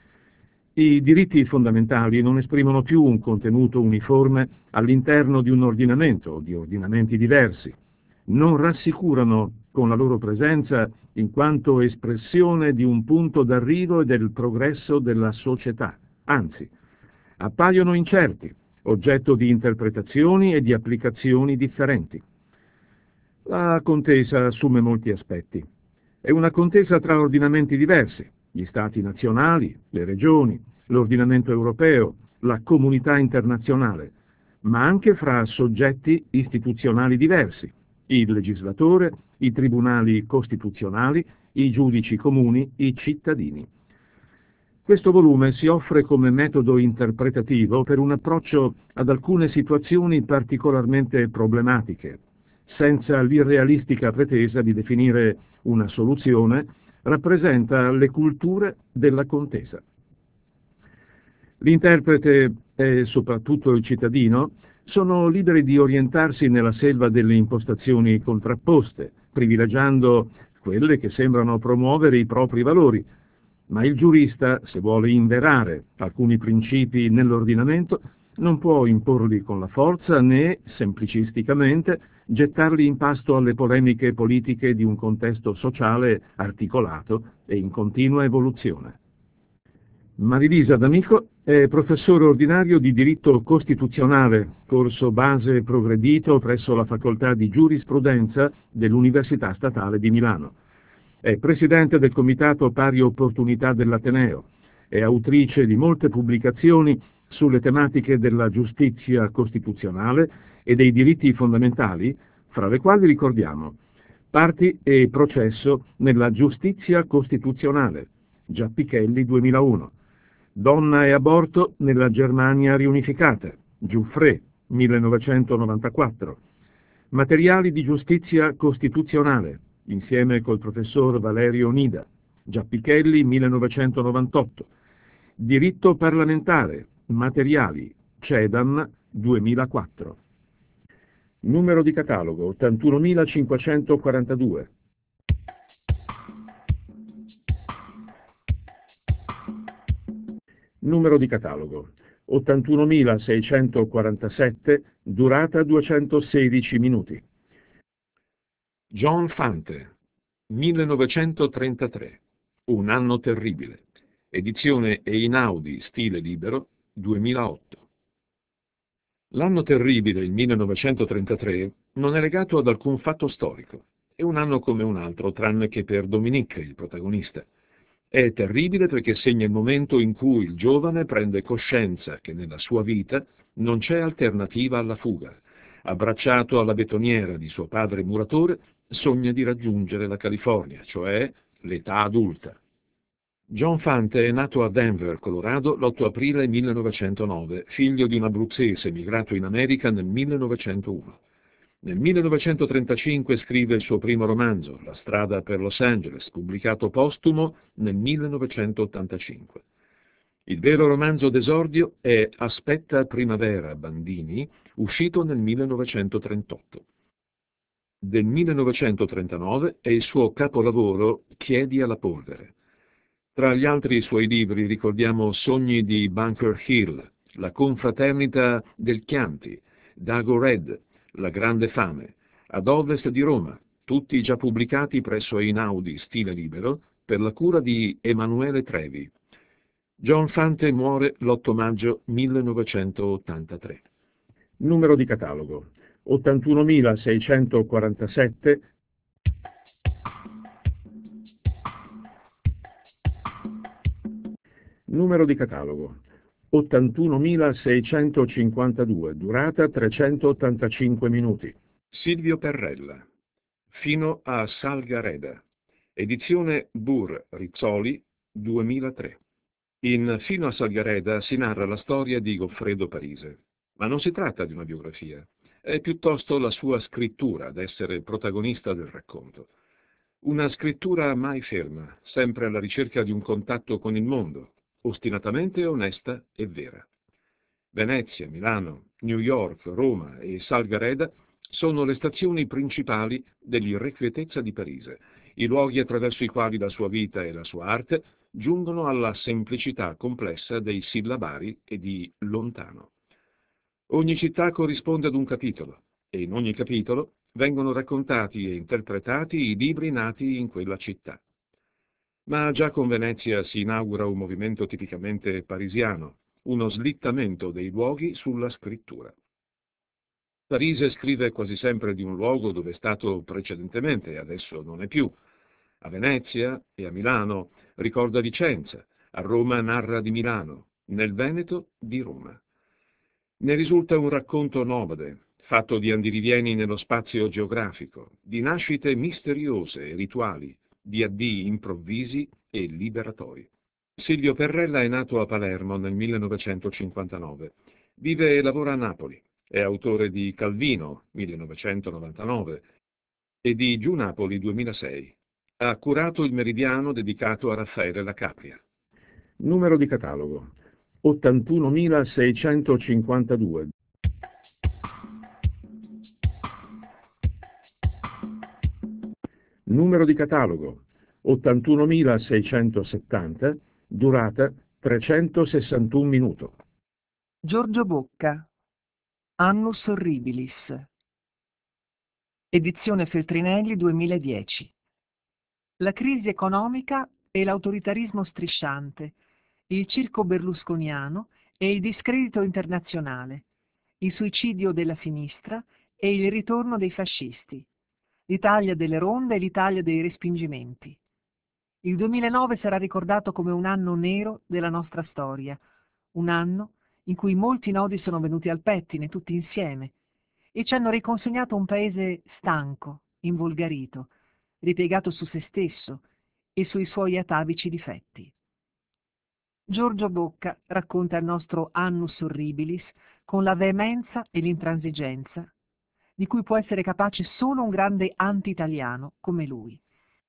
B: I diritti fondamentali non esprimono più un contenuto uniforme all'interno di un ordinamento o di ordinamenti diversi, non rassicurano con la loro presenza in quanto espressione di un punto d'arrivo e del progresso della società, anzi, appaiono incerti, oggetto di interpretazioni e di applicazioni differenti. La contesa assume molti aspetti. È una contesa tra ordinamenti diversi, gli stati nazionali, le regioni, l'ordinamento europeo, la comunità internazionale, ma anche fra soggetti istituzionali diversi, il legislatore, i tribunali costituzionali, i giudici comuni, i cittadini. Questo volume si offre come metodo interpretativo per un approccio ad alcune situazioni particolarmente problematiche, senza l'irrealistica pretesa di definire una soluzione, rappresenta le culture della contesa. L'interprete e soprattutto il cittadino sono liberi di orientarsi nella selva delle impostazioni contrapposte, privilegiando quelle che sembrano promuovere i propri valori, ma il giurista, se vuole inverare alcuni principi nell'ordinamento, non può imporli con la forza né, semplicisticamente, gettarli in pasto alle polemiche politiche di un contesto sociale articolato e in continua evoluzione. Marilisa D'Amico è professore ordinario di diritto costituzionale, corso base progredito presso la Facoltà di Giurisprudenza dell'Università Statale di Milano. È presidente del Comitato Pari Opportunità dell'Ateneo, è autrice di molte pubblicazioni sulle tematiche della giustizia costituzionale e dei diritti fondamentali, fra le quali ricordiamo Parti e processo nella giustizia costituzionale, Giappichelli 2001, Donna e aborto nella Germania riunificata, Giuffrè 1994, Materiali di giustizia costituzionale, insieme col professor Valerio Nida, Giappichelli 1998, Diritto parlamentare, materiali, CEDAM 2004. Numero di catalogo 81.542. Numero di catalogo 81.647, durata 216 minuti. John Fante, 1933, Un anno terribile, edizione Einaudi, stile libero, 2008. L'anno terribile, il 1933, non è legato ad alcun fatto storico, è un anno come un altro, tranne che per Dominique, il protagonista. È terribile perché segna il momento in cui il giovane prende coscienza che nella sua vita non c'è alternativa alla fuga. Abbracciato alla betoniera di suo padre muratore, sogna di raggiungere la California, cioè l'età adulta. John Fante è nato a Denver, Colorado, l'8 aprile 1909, figlio di un abruzzese emigrato in America nel 1901. Nel 1935 scrive il suo primo romanzo, La strada per Los Angeles, pubblicato postumo nel 1985. Il vero romanzo d'esordio è Aspetta primavera, Bandini, uscito nel 1938. Del 1939 è il suo capolavoro Chiedi alla polvere. Tra gli altri suoi libri ricordiamo Sogni di Bunker Hill, La confraternita del Chianti, Dago Red, La grande fame, Ad ovest di Roma, tutti già pubblicati presso Einaudi, stile libero, per la cura di Emanuele Trevi. John Fante muore l'8 maggio 1983. Numero di catalogo 81.647. Numero di catalogo 81.652, durata 385 minuti. Silvio Perrella, Fino a Salgareda, edizione Bur Rizzoli 2003. In Fino a Salgareda si narra la storia di Goffredo Parise, ma non si tratta di una biografia, è piuttosto la sua scrittura ad essere protagonista del racconto. Una scrittura mai ferma, sempre alla ricerca di un contatto con il mondo, ostinatamente onesta e vera. Venezia, Milano, New York, Roma e Salgareda sono le stazioni principali dell'irrequietezza di Parise, i luoghi attraverso i quali la sua vita e la sua arte giungono alla semplicità complessa dei sillabari e di lontano. Ogni città corrisponde ad un capitolo, e in ogni capitolo vengono raccontati e interpretati i libri nati in quella città. Ma già con Venezia si inaugura un movimento tipicamente parisiano, uno slittamento dei luoghi sulla scrittura. Parise scrive quasi sempre di un luogo dove è stato precedentemente e adesso non è più. A Venezia e a Milano ricorda Vicenza, a Roma narra di Milano, nel Veneto di Roma. Ne risulta un racconto nomade, fatto di andirivieni nello spazio geografico, di nascite misteriose e rituali, di addii improvvisi e liberatori. Silvio Perrella è nato a Palermo nel 1959. Vive e lavora a Napoli. È autore di Calvino, 1999, e di Giù Napoli, 2006. Ha curato il meridiano dedicato a Raffaele La Capria. Numero di catalogo 81.652. Numero di catalogo 81.670, durata 361 minuti.
Q: Giorgio Bocca, Annus Horribilis. Edizione Feltrinelli 2010. La crisi economica e l'autoritarismo strisciante, il circo berlusconiano e il discredito internazionale, il suicidio della sinistra e il ritorno dei fascisti, l'Italia delle ronde e l'Italia dei respingimenti. Il 2009 sarà ricordato come un anno nero della nostra storia, un anno in cui molti nodi sono venuti al pettine tutti insieme e ci hanno riconsegnato un paese stanco, involgarito, ripiegato su se stesso e sui suoi atavici difetti. Giorgio Bocca racconta il nostro Annus Horribilis con la veemenza e l'intransigenza di cui può essere capace solo un grande anti-italiano come lui.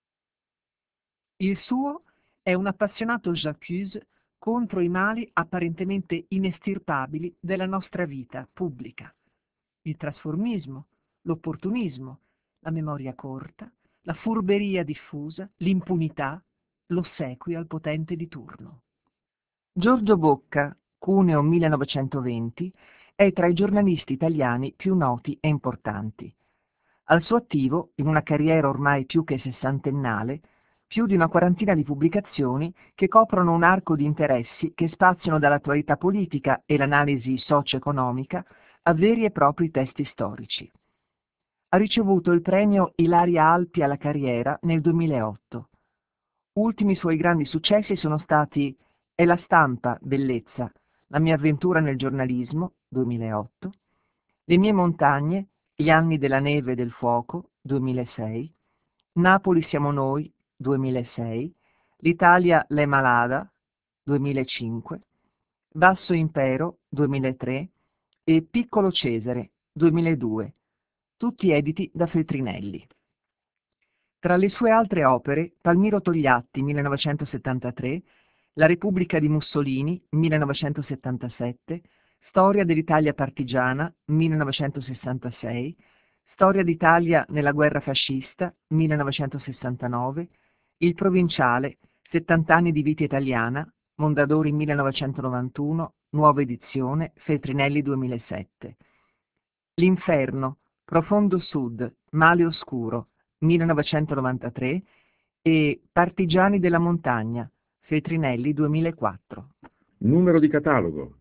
Q: Il suo è un appassionato j'accuse contro i mali apparentemente inestirpabili della nostra vita pubblica: il trasformismo, l'opportunismo, la memoria corta, la furberia diffusa, l'impunità, l'ossequio al potente di turno. Giorgio Bocca, Cuneo 1920, è tra i giornalisti italiani più noti e importanti. Al suo attivo, in una carriera ormai più che sessantennale, più di una quarantina di pubblicazioni che coprono un arco di interessi che spaziano dall'attualità politica e l'analisi socio-economica a veri e propri testi storici. Ha ricevuto il premio Ilaria Alpi alla carriera nel 2008. Ultimi suoi grandi successi sono stati È la stampa, bellezza, la mia avventura nel giornalismo, 2008, Le mie montagne, gli anni della neve e del fuoco, 2006, Napoli siamo noi, 2006, L'Italia l'è malada, 2005, Basso impero, 2003 e Piccolo Cesare, 2002, tutti editi da Feltrinelli. Tra le sue altre opere, Palmiro Togliatti, 1973, La Repubblica di Mussolini, 1977, Storia dell'Italia partigiana, 1966, Storia d'Italia nella guerra fascista, 1969, Il Provinciale, 70 anni di vita italiana, Mondadori 1991, nuova edizione, Feltrinelli 2007. L'Inferno, Profondo Sud, Male Oscuro, 1993 e Partigiani della montagna, Feltrinelli 2004.
B: Numero di catalogo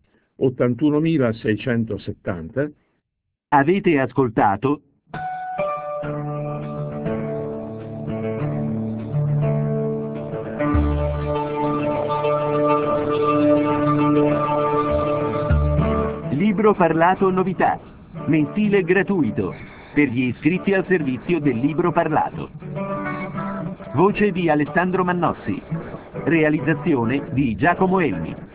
B: 81.670.
A: Avete ascoltato Libro Parlato Novità, mensile gratuito per gli iscritti al servizio del Libro Parlato. Voce di Alessandro Mannossi. Realizzazione di Giacomo Elmi.